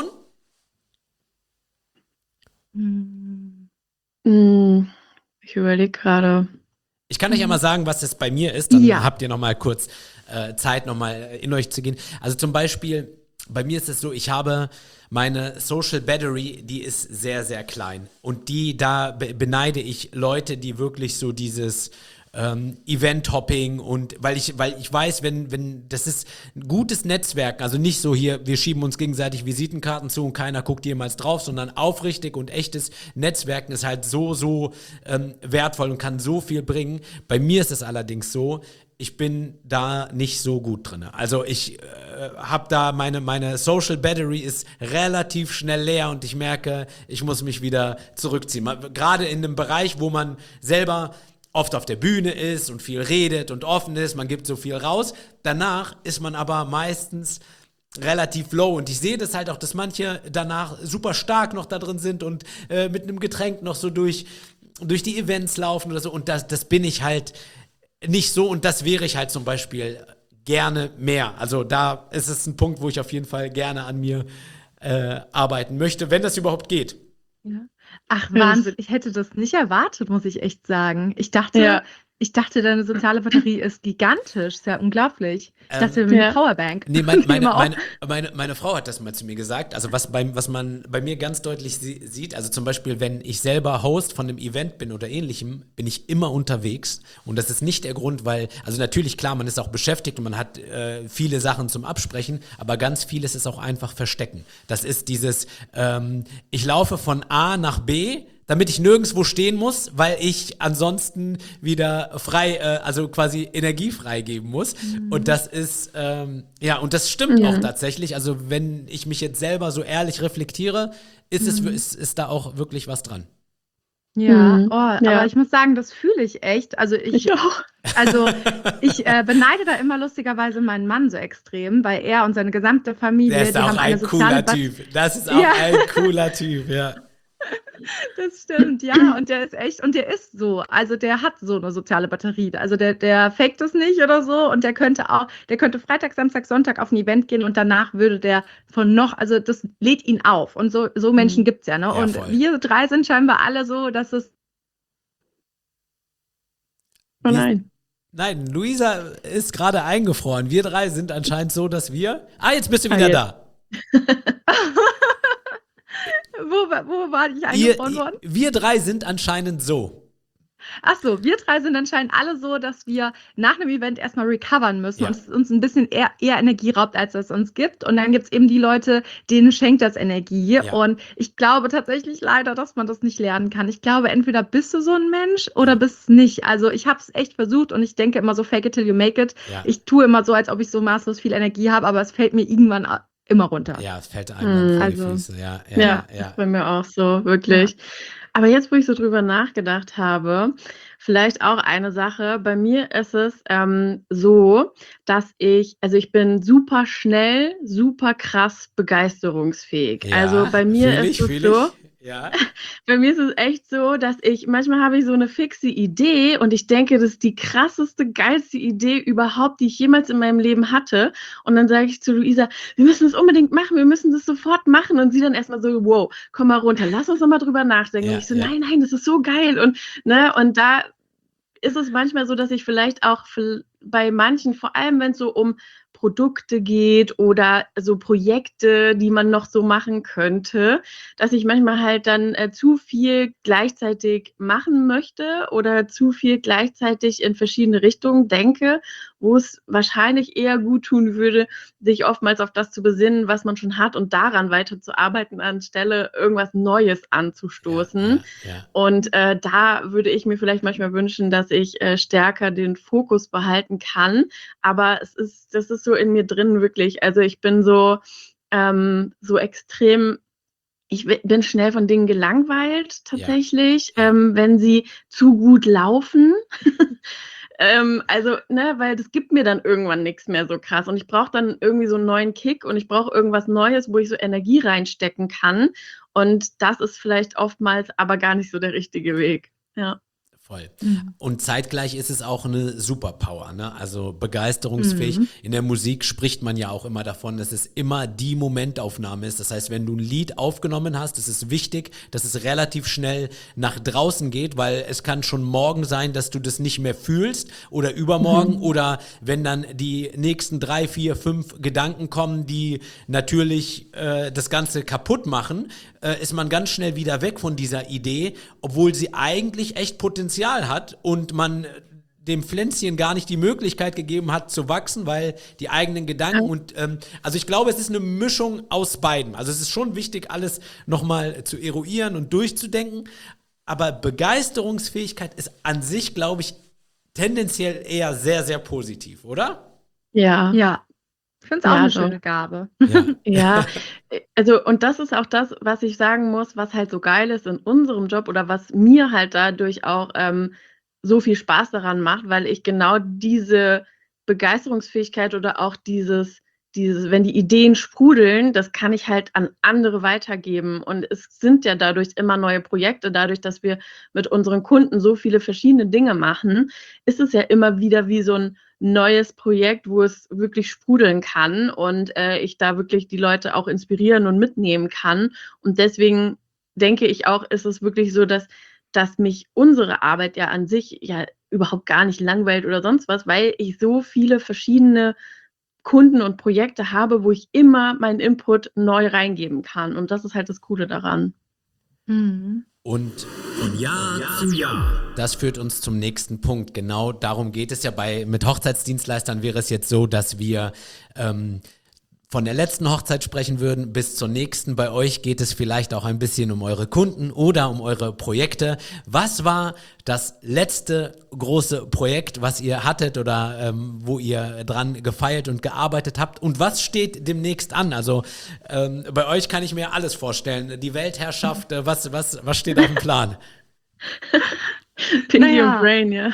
Hm. Hm, ich überlege gerade. Ich kann euch ja mal sagen, was das bei mir ist, dann Ja. habt ihr noch mal kurz äh, Zeit, noch mal in euch zu gehen. Also zum Beispiel, bei mir ist es so, ich habe meine Social Battery, die ist sehr, sehr klein. Und die, da be- beneide ich Leute, die wirklich so dieses ähm, Event-Hopping und weil ich, weil ich weiß, wenn, wenn, das ist ein gutes Netzwerken, also nicht so hier, wir schieben uns gegenseitig Visitenkarten zu und keiner guckt jemals drauf, sondern aufrichtig und echtes Netzwerken ist halt so, so ähm, wertvoll und kann so viel bringen. Bei mir ist es allerdings so, ich bin da nicht so gut drin. Also ich äh, habe da meine, meine Social Battery ist relativ schnell leer und ich merke, ich muss mich wieder zurückziehen. Mal- Gerade in einem Bereich, wo man selber oft auf der Bühne ist und viel redet und offen ist, man gibt so viel raus. Danach ist man aber meistens relativ low und ich sehe das halt auch, dass manche danach super stark noch da drin sind und äh, mit einem Getränk noch so durch, durch die Events laufen oder so und das, das bin ich halt nicht so und das wäre ich halt zum Beispiel gerne mehr. Also da ist es ein Punkt, wo ich auf jeden Fall gerne an mir äh, arbeiten möchte, wenn das überhaupt geht. Ja. Ach, Ja, das- Wahnsinn. Ich hätte das nicht erwartet, muss ich echt sagen. Ich dachte, Ja. ich dachte, deine soziale Batterie ist gigantisch. Ist ja unglaublich. Ich Ähm, dachte, wie ja. eine Powerbank. Nee, mein, meine, Immer auf- meine, meine, meine Frau hat das mal zu mir gesagt. Also was, beim, was man bei mir ganz deutlich sie- sieht, also zum Beispiel, wenn ich selber Host von einem Event bin oder ähnlichem, bin ich immer unterwegs. Und das ist nicht der Grund, weil, also natürlich, klar, man ist auch beschäftigt und man hat äh, viele Sachen zum Absprechen, aber ganz vieles ist auch einfach Verstecken. Das ist dieses, ähm, ich laufe von A nach B, damit ich nirgendwo stehen muss, weil ich ansonsten wieder frei, äh, also quasi Energie freigeben muss. Und das ist, ähm, ja, und das stimmt Ja. auch tatsächlich. Also wenn ich mich jetzt selber so ehrlich reflektiere, ist es, ist, ist da auch wirklich was dran. Ja, Mhm. oh, Ja. aber ich muss sagen, das fühle ich echt. Also ich, Ich auch. also ich äh, beneide da immer lustigerweise meinen Mann so extrem, weil er und seine gesamte Familie, Der ist die auch haben eine ein soziale cooler Bat- Typ. Das ist auch Ja. ein cooler Typ, ja. Das stimmt, ja, und der ist echt, und der ist so, also der hat so eine soziale Batterie, also der, der faked es nicht oder so und der könnte auch, der könnte Freitag, Samstag, Sonntag auf ein Event gehen und danach würde der von noch, also das lädt ihn auf und so, so Menschen Mhm. gibt's ja, ne, Ja, und voll. wir drei sind scheinbar alle so, dass es, Oh Wie- nein. Nein, Luisa ist gerade eingefroren. Wir drei sind anscheinend so, dass wir. Ah, jetzt bist du wieder Ah, jetzt. da. wo, wa- wo war ich Ihr, eingefroren worden? wir drei sind anscheinend so. Ach so, wir drei sind anscheinend alle so, dass wir nach einem Event erstmal recovern müssen Ja. und es uns ein bisschen eher, eher Energie raubt, als es uns gibt. Und dann gibt es eben die Leute, denen schenkt das Energie. Ja. Und ich glaube tatsächlich leider, dass man das nicht lernen kann. Ich glaube, entweder bist du so ein Mensch oder bist nicht. Also ich habe es echt versucht und ich denke immer so, fake it till you make it. Ja. Ich tue immer so, als ob ich so maßlos viel Energie habe, aber es fällt mir irgendwann a- immer runter. Ja, es fällt einem Mhm. vor die Also- Füße. Ja, ja, Ja, ja. ist bei mir auch so, wirklich. Aber jetzt, wo ich so drüber nachgedacht habe, vielleicht auch eine Sache. Bei mir ist es ähm, so, dass ich, also ich bin super schnell, super krass begeisterungsfähig. Ja, Also bei mir fühl ist ich, es fühl so. ich. Ja. Bei mir ist es echt so, dass ich, manchmal habe ich so eine fixe Idee und ich denke, das ist die krasseste, geilste Idee überhaupt, die ich jemals in meinem Leben hatte. Und dann sage ich zu Luisa, wir müssen das unbedingt machen, wir müssen das sofort machen. Und sie dann erstmal so, wow, komm mal runter, lass uns noch mal drüber nachdenken. Ja, und ich so, ja. nein, nein, das ist so geil. Und, ne, und da ist es manchmal so, dass ich vielleicht auch v- bei manchen, vor allem wenn es so um Produkte geht oder so Projekte, die man noch so machen könnte, dass ich manchmal halt dann äh, zu viel gleichzeitig machen möchte oder zu viel gleichzeitig in verschiedene Richtungen denke, wo es wahrscheinlich eher gut tun würde, sich oftmals auf das zu besinnen, was man schon hat und daran weiterzuarbeiten, anstelle irgendwas Neues anzustoßen. Ja, ja. Und äh, da würde ich mir vielleicht manchmal wünschen, dass ich äh, stärker den Fokus behalten kann. Aber es ist, das ist so in mir drin wirklich. Also ich bin so, ähm, so extrem, ich wi- bin schnell von Dingen gelangweilt tatsächlich, Ja. ähm, wenn sie zu gut laufen. Ähm, also, ne, weil das gibt mir dann irgendwann nichts mehr so krass. Und ich brauche dann irgendwie so einen neuen Kick und ich brauche irgendwas Neues, wo ich so Energie reinstecken kann. Und das ist vielleicht oftmals aber gar nicht so der richtige Weg. Ja. Voll. Mhm. Und zeitgleich ist es auch eine Superpower, ne? Also begeisterungsfähig. Mhm. In der Musik spricht man ja auch immer davon, dass es immer die Momentaufnahme ist. Das heißt, wenn du ein Lied aufgenommen hast, ist es wichtig, dass es relativ schnell nach draußen geht, weil es kann schon morgen sein, dass du das nicht mehr fühlst oder übermorgen mhm. oder wenn dann die nächsten drei, vier, fünf Gedanken kommen, die natürlich äh, das Ganze kaputt machen, äh, ist man ganz schnell wieder weg von dieser Idee, obwohl sie eigentlich echt Potenzial hat und man dem Pflänzchen gar nicht die Möglichkeit gegeben hat zu wachsen, weil die eigenen Gedanken ja. und ähm, also ich glaube, es ist eine Mischung aus beiden. Also es ist schon wichtig, alles nochmal zu eruieren und durchzudenken, aber Begeisterungsfähigkeit ist an sich, glaube ich, tendenziell eher sehr, sehr positiv, oder? Ja. Ja. Ich finde es auch ja, eine so. schöne Gabe. Ja. ja, also und das ist auch das, was ich sagen muss, was halt so geil ist in unserem Job oder was mir halt dadurch auch ähm, so viel Spaß daran macht, weil ich genau diese Begeisterungsfähigkeit oder auch dieses, dieses, wenn die Ideen sprudeln, das kann ich halt an andere weitergeben. Und es sind ja dadurch immer neue Projekte, dadurch, dass wir mit unseren Kunden so viele verschiedene Dinge machen, ist es ja immer wieder wie so ein neues Projekt, wo es wirklich sprudeln kann und äh, ich da wirklich die Leute auch inspirieren und mitnehmen kann. Und deswegen denke ich auch, ist es wirklich so, dass, dass mich unsere Arbeit ja an sich ja überhaupt gar nicht langweilt oder sonst was, weil ich so viele verschiedene Kunden und Projekte habe, wo ich immer meinen Input neu reingeben kann. Und das ist halt das Coole daran. Mhm. Und von Jahr zu Jahr. Das führt uns zum nächsten Punkt. Genau darum geht es ja bei, mit Hochzeitsdienstleistern wäre es jetzt so, dass wir ähm, von der letzten Hochzeit sprechen würden bis zur nächsten. Bei euch geht es vielleicht auch ein bisschen um eure Kunden oder um eure Projekte. Was war das letzte große Projekt, was ihr hattet oder ähm, wo ihr dran gefeilt und gearbeitet habt? Und was steht demnächst an? Also ähm, bei euch kann ich mir alles vorstellen. Die Weltherrschaft, äh, was, was, was steht auf dem Plan? Pinky naja. und Brain, ja.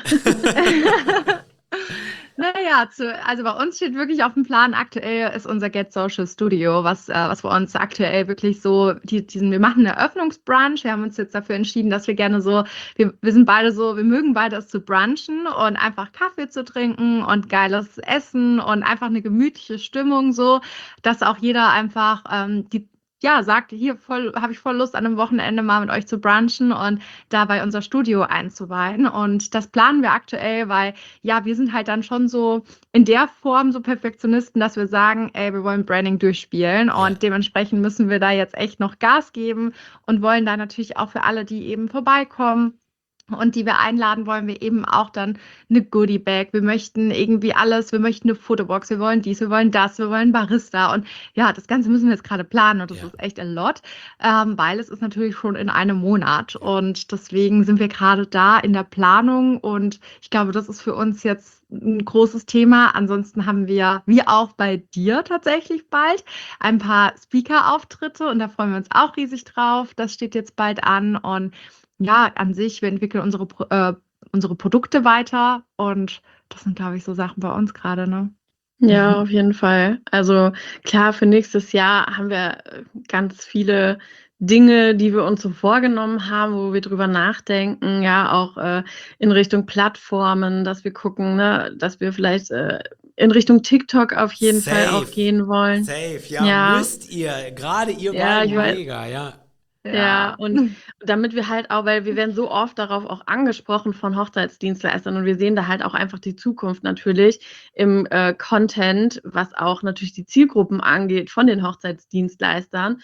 Naja, zu, also bei uns steht wirklich auf dem Plan, aktuell ist unser Get Social Studio, was, äh, was bei uns aktuell wirklich so, die, diesen, wir machen einen Eröffnungsbrunch, wir haben uns jetzt dafür entschieden, dass wir gerne so, wir, wir sind beide so, wir mögen beide es zu brunchen und einfach Kaffee zu trinken und geiles Essen und einfach eine gemütliche Stimmung so, dass auch jeder einfach ähm, die ja, sagt, hier voll, habe ich voll Lust, an einem Wochenende mal mit euch zu brunchen und dabei unser Studio einzuweihen. Und das planen wir aktuell, weil ja, wir sind halt dann schon so in der Form so Perfektionisten, dass wir sagen, ey, wir wollen Branding durchspielen und ja. dementsprechend müssen wir da jetzt echt noch Gas geben und wollen da natürlich auch für alle, die eben vorbeikommen und die wir einladen, wollen wir eben auch dann eine Goodie-Bag. Wir möchten irgendwie alles, wir möchten eine Fotobox, wir wollen dies, wir wollen das, wir wollen Barista. Und ja, das Ganze müssen wir jetzt gerade planen und das ja. ist echt a lot, ähm, weil es ist natürlich schon in einem Monat. Und deswegen sind wir gerade da in der Planung und ich glaube, das ist für uns jetzt ein großes Thema. Ansonsten haben wir, wie auch bei dir tatsächlich bald, ein paar Speaker-Auftritte und da freuen wir uns auch riesig drauf. Das steht jetzt bald an und ja, an sich, wir entwickeln unsere, äh, unsere Produkte weiter und das sind, glaube ich, so Sachen bei uns gerade, ne? Ja, auf jeden Fall. Also klar, für nächstes Jahr haben wir ganz viele Dinge, die wir uns so vorgenommen haben, wo wir drüber nachdenken, ja, auch äh, in Richtung Plattformen, dass wir gucken, ne, dass wir vielleicht äh, in Richtung TikTok auf jeden Safe. Fall auch gehen wollen. Safe, ja, ja. müsst ihr, gerade ihr ja, beiden, ich weiß, mega, ja. Ja. ja, und damit wir halt auch, weil wir werden so oft darauf auch angesprochen von Hochzeitsdienstleistern und wir sehen da halt auch einfach die Zukunft natürlich im äh, Content, was auch natürlich die Zielgruppen angeht von den Hochzeitsdienstleistern.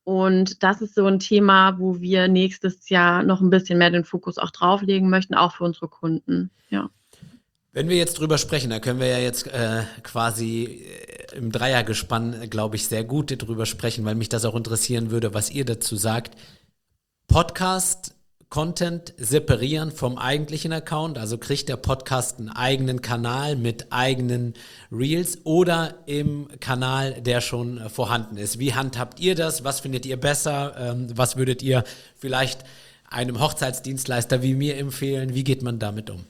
Und das ist so ein Thema, wo wir nächstes Jahr noch ein bisschen mehr den Fokus auch drauflegen möchten, auch für unsere Kunden. Ja. Wenn wir jetzt drüber sprechen, da können wir ja jetzt äh, quasi äh, im Dreiergespann, glaube ich, sehr gut drüber sprechen, weil mich das auch interessieren würde, was ihr dazu sagt. Podcast-Content separieren vom eigentlichen Account, also kriegt der Podcast einen eigenen Kanal mit eigenen Reels oder im Kanal, der schon äh, vorhanden ist. Wie handhabt ihr das? Was findet ihr besser? Ähm, was würdet ihr vielleicht einem Hochzeitsdienstleister wie mir empfehlen? Wie geht man damit um?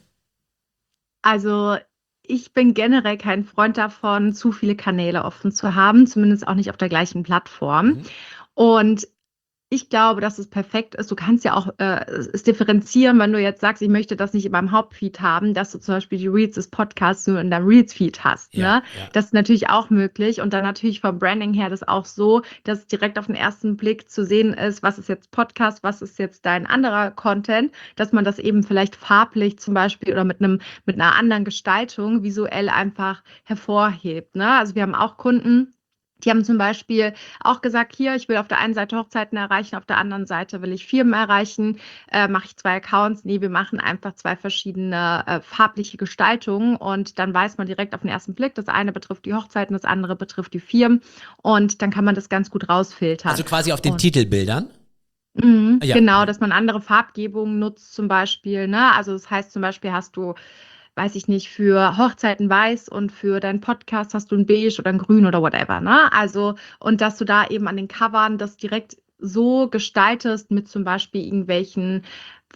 Also ich bin generell kein Freund davon, zu viele Kanäle offen zu haben, zumindest auch nicht auf der gleichen Plattform. Mhm. Und ich glaube, dass es perfekt ist. Du kannst ja auch äh, es differenzieren, wenn du jetzt sagst, ich möchte das nicht in meinem Hauptfeed haben, dass du zum Beispiel die Reels des Podcasts nur in deinem Reels-Feed hast. Ja, Ne? ja. Das ist natürlich auch möglich. Und dann natürlich vom Branding her das auch so, dass es direkt auf den ersten Blick zu sehen ist, was ist jetzt Podcast, was ist jetzt dein anderer Content, dass man das eben vielleicht farblich zum Beispiel oder mit einem mit einer anderen Gestaltung visuell einfach hervorhebt. Ne? Also wir haben auch Kunden, die haben zum Beispiel auch gesagt, hier, ich will auf der einen Seite Hochzeiten erreichen, auf der anderen Seite will ich Firmen erreichen, äh, mache ich zwei Accounts. Nee, wir machen einfach zwei verschiedene äh, farbliche Gestaltungen und dann weiß man direkt auf den ersten Blick, das eine betrifft die Hochzeiten, das andere betrifft die Firmen und dann kann man das ganz gut rausfiltern. Also quasi auf den und Titelbildern? Mhm, Ja. genau, dass man andere Farbgebungen nutzt zum Beispiel. Ne? Also das heißt zum Beispiel hast du, weiß ich nicht, für Hochzeiten weiß und für deinen Podcast hast du ein Beige oder ein Grün oder whatever. Ne? Also und dass du da eben an den Covern das direkt so gestaltest mit zum Beispiel irgendwelchen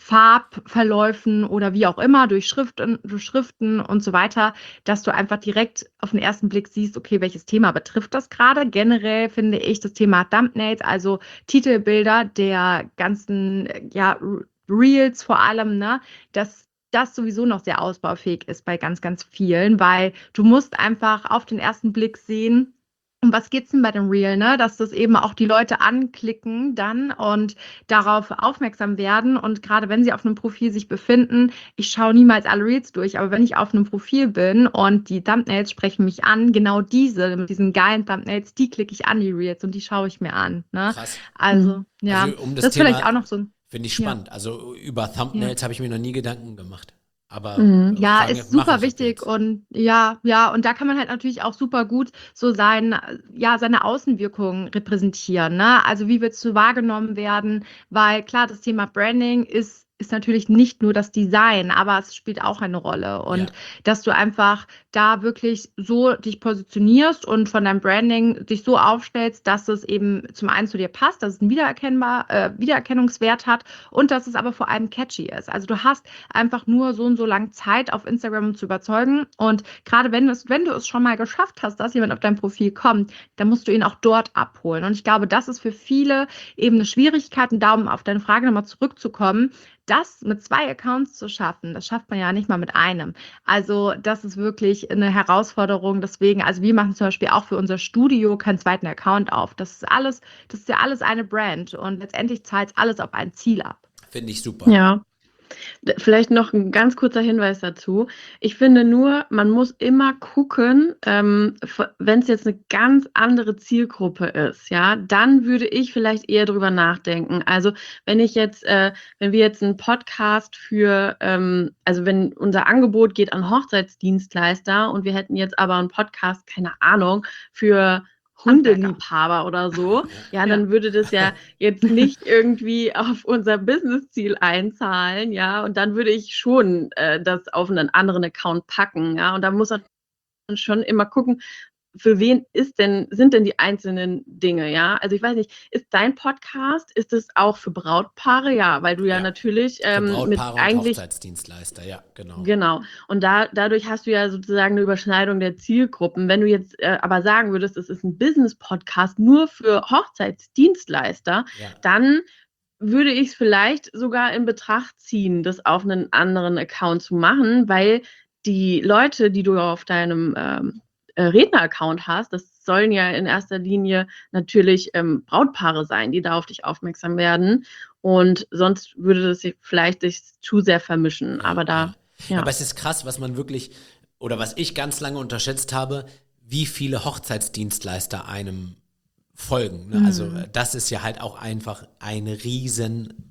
Farbverläufen oder wie auch immer, durch Schriften, durch Schriften und so weiter, dass du einfach direkt auf den ersten Blick siehst, okay, welches Thema betrifft das gerade. Generell finde ich das Thema Thumbnails, also Titelbilder der ganzen ja, Reels vor allem, ne, dass das sowieso noch sehr ausbaufähig ist bei ganz, ganz vielen, weil du musst einfach auf den ersten Blick sehen, um was geht's denn bei dem Reel, ne? Dass das eben auch die Leute anklicken dann und darauf aufmerksam werden. Und gerade wenn sie auf einem Profil sich befinden, ich schaue niemals alle Reels durch, aber wenn ich auf einem Profil bin und die Thumbnails sprechen mich an, genau diese, mit diesen geilen Thumbnails, die klicke ich an, die Reels, und die schaue ich mir an. Ne? Krass. Also, ja, Also, um das das ist Thema- vielleicht auch noch so ein. Finde ich Ja. spannend. Also über Thumbnails habe ich mir noch nie Gedanken gemacht. Aber Mhm. äh, Ja, fange- ist mache super ich wichtig jetzt. und ja, ja, und da kann man halt natürlich auch super gut so sein, ja, seine Außenwirkung repräsentieren, ne? Also wie willst du wahrgenommen werden? Weil klar, das Thema Branding ist ist natürlich nicht nur das Design, aber es spielt auch eine Rolle und Ja. dass du einfach da wirklich so dich positionierst und von deinem Branding dich so aufstellst, dass es eben zum einen zu dir passt, dass es einen wiedererkennbar, äh, Wiedererkennungswert hat und dass es aber vor allem catchy ist. Also du hast einfach nur so und so lange Zeit auf Instagram, um zu überzeugen. Und gerade wenn, es, wenn du es schon mal geschafft hast, dass jemand auf dein Profil kommt, dann musst du ihn auch dort abholen. Und ich glaube, das ist für viele eben eine Schwierigkeit. Und darum auf deine Frage nochmal zurückzukommen, das mit zwei Accounts zu schaffen, das schafft man ja nicht mal mit einem. Also das ist wirklich eine Herausforderung. Deswegen, also wir machen zum Beispiel auch für unser Studio keinen zweiten Account auf. Das ist alles, das ist ja alles eine Brand. Und letztendlich zahlt es alles auf ein Ziel ab. Finde ich super. Ja. D- Vielleicht noch ein ganz kurzer Hinweis dazu. Ich finde nur, man muss immer gucken, ähm, wenn es jetzt eine ganz andere Zielgruppe ist, ja, dann würde ich vielleicht eher drüber nachdenken. Also wenn ich jetzt, äh, wenn wir jetzt einen Podcast für, ähm, also wenn unser Angebot geht an Hochzeitsdienstleister und wir hätten jetzt aber einen Podcast, keine Ahnung, für Hundeliebhaber oder so, ja, dann würde das ja jetzt nicht irgendwie auf unser Business-Ziel einzahlen, ja, und dann würde ich schon äh, das auf einen anderen Account packen, ja, und da muss man schon immer gucken, für wen ist denn, sind denn die einzelnen Dinge, ja, also ich weiß nicht, ist dein Podcast, ist es auch für Brautpaare, ja, weil du ja, Ja, natürlich Für ähm, mit Brautpaare und eigentlich Hochzeitsdienstleister, ja, genau. Genau. Und da, dadurch hast du ja sozusagen eine Überschneidung der Zielgruppen. Wenn du jetzt äh, aber sagen würdest, es ist ein Business-Podcast nur für Hochzeitsdienstleister, Ja. dann würde ich es vielleicht sogar in Betracht ziehen, das auf einen anderen Account zu machen, weil die Leute, die du auf deinem ähm, äh, Redner-Account hast, das sollen ja in erster Linie natürlich ähm, Brautpaare sein, die da auf dich aufmerksam werden. Und sonst würde das sich vielleicht sich zu sehr vermischen. Aber da, ja. Aber es ist krass, was man wirklich, oder was ich ganz lange unterschätzt habe, wie viele Hochzeitsdienstleister einem folgen. Ne? Also Mhm. das ist ja halt auch einfach ein riesen,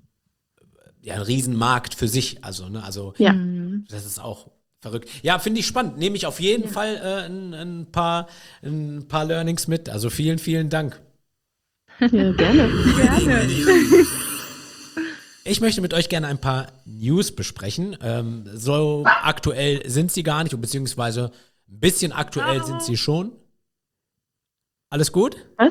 ja, ein Riesenmarkt für sich. Also, ne, also Ja. Mhm. das ist auch verrückt. Ja, finde ich spannend. Nehme ich auf jeden Ja. Fall äh, ein, ein, paar, ein paar Learnings mit. Also vielen, vielen Dank. Ja, gerne. Gerne. Ich möchte mit euch gerne ein paar News besprechen. Ähm, so aktuell sind sie gar nicht, beziehungsweise ein bisschen aktuell sind sie schon. Alles gut? Was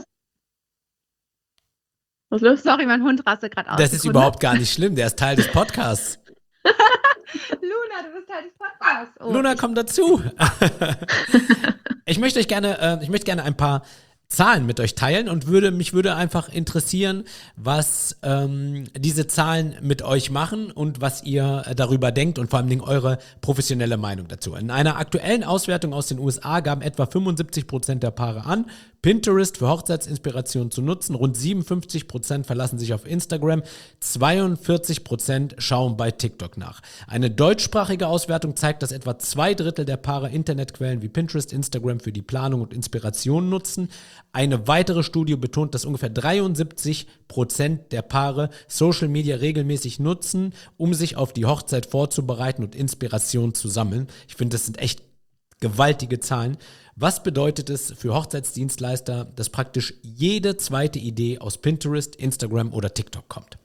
ist los? Sorry, mein Hund rastet gerade aus. Das ist Sekunde. überhaupt gar nicht schlimm, der ist Teil des Podcasts. Luna, du bist Teil des Podcasts. Oh, Luna, ich- komm dazu. Ich möchte euch gerne, äh, ich möchte gerne ein paar Zahlen mit euch teilen und würde mich würde einfach interessieren, was ähm, diese Zahlen mit euch machen und was ihr darüber denkt und vor allem eure professionelle Meinung dazu. In einer aktuellen Auswertung aus den U S A gaben etwa fünfundsiebzig Prozent der Paare an, Pinterest für Hochzeitsinspiration zu nutzen. Rund siebenundfünfzig Prozent verlassen sich auf Instagram, zweiundvierzig Prozent schauen bei TikTok nach. Eine deutschsprachige Auswertung zeigt, dass etwa zwei Drittel der Paare Internetquellen wie Pinterest, Instagram für die Planung und Inspiration nutzen. Eine weitere Studie betont, dass ungefähr dreiundsiebzig Prozent der Paare Social Media regelmäßig nutzen, um sich auf die Hochzeit vorzubereiten und Inspiration zu sammeln. Ich finde, das sind echt gewaltige Zahlen. Was bedeutet es für Hochzeitsdienstleister, dass praktisch jede zweite Idee aus Pinterest, Instagram oder TikTok kommt?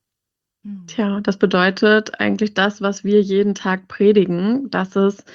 Tja, das bedeutet eigentlich das, was wir jeden Tag predigen, dass es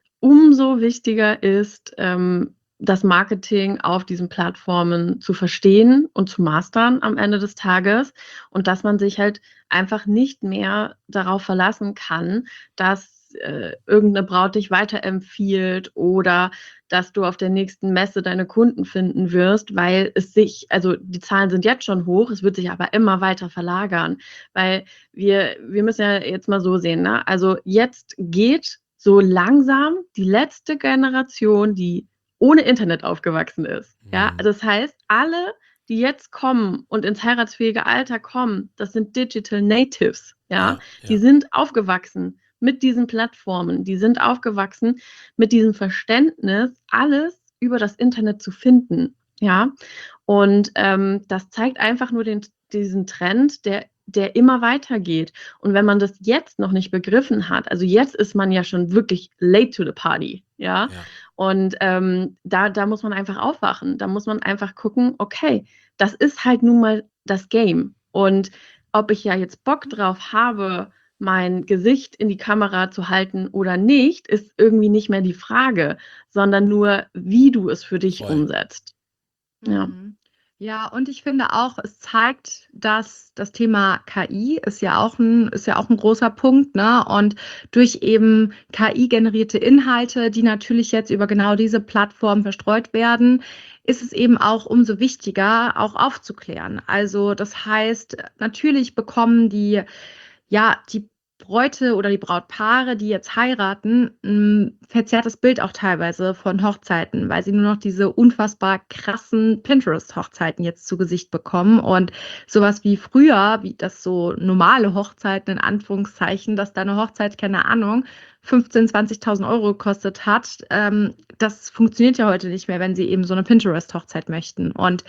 umso wichtiger ist, ähm, das Marketing auf diesen Plattformen zu verstehen und zu mastern am Ende des Tages und dass man sich halt einfach nicht mehr darauf verlassen kann, dass äh, irgendeine Braut dich weiterempfiehlt oder dass du auf der nächsten Messe deine Kunden finden wirst, weil es sich, also die Zahlen sind jetzt schon hoch, es wird sich aber immer weiter verlagern, weil wir, wir müssen ja jetzt mal so sehen, ne? Also jetzt geht so langsam die letzte Generation, die ohne Internet aufgewachsen ist. Ja, das heißt, alle, die jetzt kommen und ins heiratsfähige Alter kommen, das sind Digital Natives. Ja, Ja, ja. die sind aufgewachsen mit diesen Plattformen, die sind aufgewachsen mit diesem Verständnis, alles über das Internet zu finden. Ja, und ähm, das zeigt einfach nur den, diesen Trend, der der immer weitergeht. Und wenn man das jetzt noch nicht begriffen hat, also jetzt ist man ja schon wirklich late to the party, ja. Ja. Und ähm, da, da muss man einfach aufwachen. Da muss man einfach gucken, okay, das ist halt nun mal das Game. Und ob ich ja jetzt Bock drauf habe, mein Gesicht in die Kamera zu halten oder nicht, ist irgendwie nicht mehr die Frage, sondern nur, wie du es für dich Voll. umsetzt. Ja. Mhm. Ja, und ich finde auch, es zeigt, dass das Thema K I ist ja auch ein, ist ja auch ein großer Punkt, ne? Und durch eben K I-generierte Inhalte, die natürlich jetzt über genau diese Plattform verstreut werden, ist es eben auch umso wichtiger, auch aufzuklären. Also das heißt, natürlich bekommen die, ja, die Bräute oder die Brautpaare, die jetzt heiraten, ein verzerrtes Bild auch teilweise von Hochzeiten, weil sie nur noch diese unfassbar krassen Pinterest-Hochzeiten jetzt zu Gesicht bekommen und sowas wie früher, wie das so normale Hochzeiten in Anführungszeichen, dass da eine Hochzeit, keine Ahnung, fünfzehntausend, zwanzigtausend Euro gekostet hat, ähm, das funktioniert ja heute nicht mehr, wenn sie eben so eine Pinterest-Hochzeit möchten. Und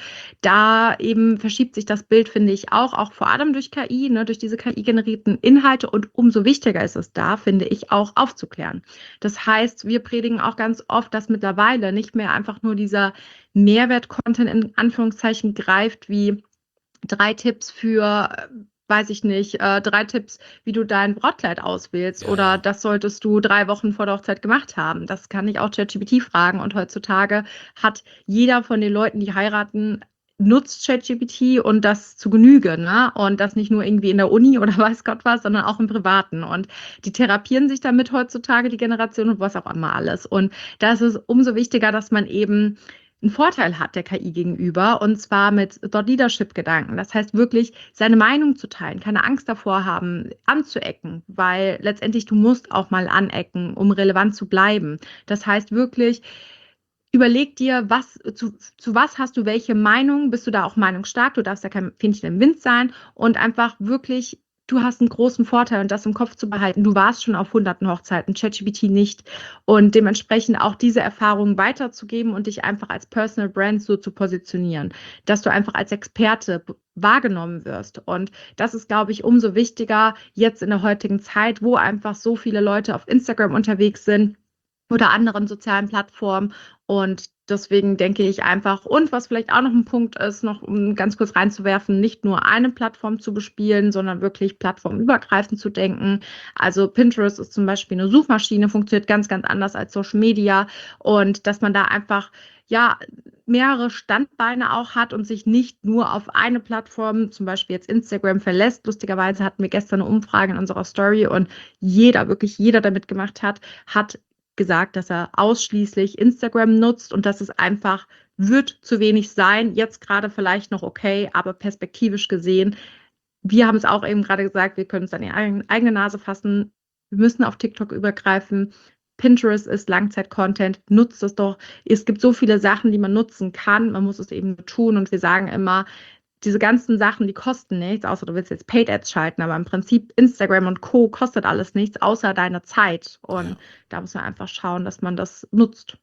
da eben verschiebt sich das Bild, finde ich, auch, auch vor allem durch K I, ne, durch diese K I-generierten Inhalte. Und umso wichtiger ist es da, finde ich, auch aufzuklären. Das heißt, wir predigen auch ganz oft, dass mittlerweile nicht mehr einfach nur dieser Mehrwert-Content in Anführungszeichen greift, wie drei Tipps für, weiß ich nicht, äh, drei Tipps, wie du dein Brautkleid auswählst Ja, oder ja. das solltest du drei Wochen vor der Hochzeit gemacht haben. Das kann ich auch ChatGPT fragen und heutzutage hat jeder von den Leuten, die heiraten, nutzt ChatGPT und das zu Genüge, ne? Und das nicht nur irgendwie in der Uni oder weiß Gott was, sondern auch im Privaten. Und die therapieren sich damit heutzutage, die Generation und was auch immer alles. Und da ist es umso wichtiger, dass man eben einen Vorteil hat der K I gegenüber und zwar mit Thought Leadership Gedanken. Das heißt wirklich, seine Meinung zu teilen, keine Angst davor haben, anzuecken, weil letztendlich du musst auch mal anecken, um relevant zu bleiben. Das heißt wirklich, überleg dir, was, zu, zu was hast du welche Meinung, bist du da auch meinungsstark, du darfst ja kein Fähnchen im Wind sein und einfach wirklich, du hast einen großen Vorteil und das im Kopf zu behalten. Du warst schon auf hunderten Hochzeiten, ChatGPT nicht und dementsprechend auch diese Erfahrungen weiterzugeben und dich einfach als Personal Brand so zu positionieren, dass du einfach als Experte wahrgenommen wirst. Und das ist, glaube ich, umso wichtiger jetzt in der heutigen Zeit, wo einfach so viele Leute auf Instagram unterwegs sind oder anderen sozialen Plattformen. Und deswegen denke ich einfach, und was vielleicht auch noch ein Punkt ist, noch um ganz kurz reinzuwerfen, nicht nur eine Plattform zu bespielen, sondern wirklich plattformübergreifend zu denken. Also Pinterest ist zum Beispiel eine Suchmaschine, funktioniert ganz, ganz anders als Social Media. Und dass man da einfach ja mehrere Standbeine auch hat und sich nicht nur auf eine Plattform, zum Beispiel jetzt Instagram, verlässt. Lustigerweise hatten wir gestern eine Umfrage in unserer Story und jeder, wirklich jeder, der mitgemacht hat, hat gesagt, dass er ausschließlich Instagram nutzt und dass es einfach wird zu wenig sein. Jetzt gerade vielleicht noch okay, aber perspektivisch gesehen, wir haben es auch eben gerade gesagt, wir können es an die eigene Nase fassen. Wir müssen auf TikTok übergreifen. Pinterest ist Langzeit-Content, nutzt es doch. Es gibt so viele Sachen, die man nutzen kann. Man muss es eben tun und wir sagen immer, diese ganzen Sachen, die kosten nichts, außer du willst jetzt Paid Ads schalten, aber im Prinzip Instagram und Co. kostet alles nichts, außer deine Zeit. Und ja. da muss man einfach schauen, dass man das nutzt.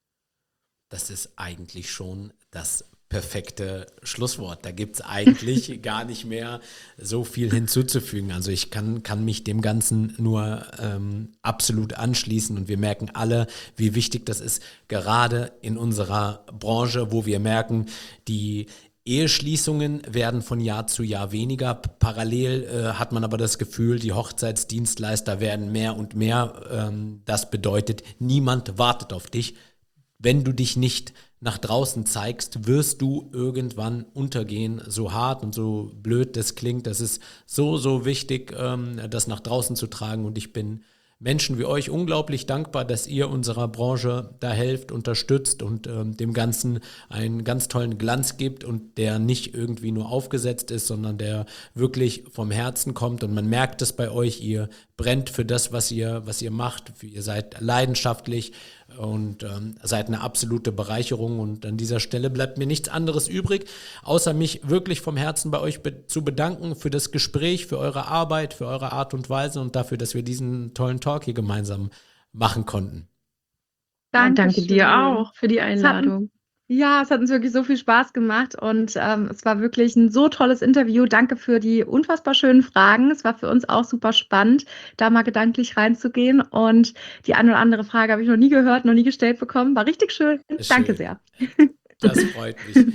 Das ist eigentlich schon das perfekte Schlusswort. Da gibt es eigentlich gar nicht mehr so viel hinzuzufügen. Also ich kann, kann mich dem Ganzen nur ähm, absolut anschließen und wir merken alle, wie wichtig das ist, gerade in unserer Branche, wo wir merken, die Eheschließungen werden von Jahr zu Jahr weniger. Parallel äh, hat man aber das Gefühl, die Hochzeitsdienstleister werden mehr und mehr. Ähm, das bedeutet, niemand wartet auf dich. Wenn du dich nicht nach draußen zeigst, wirst du irgendwann untergehen. So hart und so blöd das klingt, das ist so, so wichtig, ähm, das nach draußen zu tragen. Und ich bin Menschen wie euch unglaublich dankbar, dass ihr unserer Branche da helft, unterstützt und ähm, dem Ganzen einen ganz tollen Glanz gibt und der nicht irgendwie nur aufgesetzt ist, sondern der wirklich vom Herzen kommt. Und man merkt es bei euch, ihr brennt für das, was ihr, was ihr macht. Ihr seid leidenschaftlich und ähm, seid eine absolute Bereicherung. Und an dieser Stelle bleibt mir nichts anderes übrig, außer mich wirklich vom Herzen bei euch be- zu bedanken für das Gespräch, für eure Arbeit, für eure Art und Weise und dafür, dass wir diesen tollen Talk hier gemeinsam machen konnten. Danke, danke dir auch für die Einladung. Ja, es hat uns wirklich so viel Spaß gemacht und ähm, es war wirklich ein so tolles Interview. Danke für die unfassbar schönen Fragen. Es war für uns auch super spannend, da mal gedanklich reinzugehen und die eine oder andere Frage habe ich noch nie gehört, noch nie gestellt bekommen. War richtig schön. Schön. Danke sehr. Das freut mich.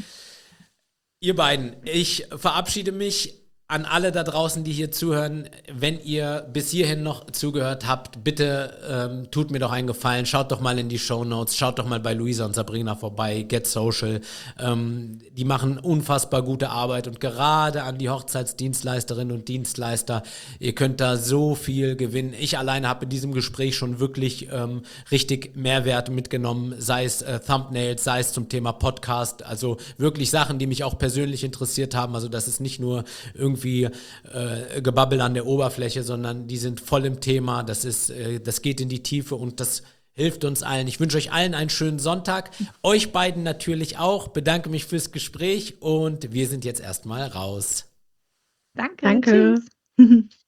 Ihr beiden, ich verabschiede mich an alle da draußen, die hier zuhören. Wenn ihr bis hierhin noch zugehört habt, bitte ähm, tut mir doch einen Gefallen, schaut doch mal in die Shownotes, schaut doch mal bei Luisa und Sabrina vorbei, Get Social. Ähm, die machen unfassbar gute Arbeit und gerade an die Hochzeitsdienstleisterinnen und Dienstleister, ihr könnt da so viel gewinnen. Ich alleine habe in diesem Gespräch schon wirklich ähm, richtig Mehrwert mitgenommen, sei es äh, Thumbnails, sei es zum Thema Podcast, also wirklich Sachen, die mich auch persönlich interessiert haben. Also das ist nicht nur irgendwie wie äh, Gebabbel an der Oberfläche, sondern die sind voll im Thema, das ist, äh, das geht in die Tiefe und das hilft uns allen. Ich wünsche euch allen einen schönen Sonntag, euch beiden natürlich auch, bedanke mich fürs Gespräch und wir sind jetzt erstmal raus. Danke. Danke. Tschüss.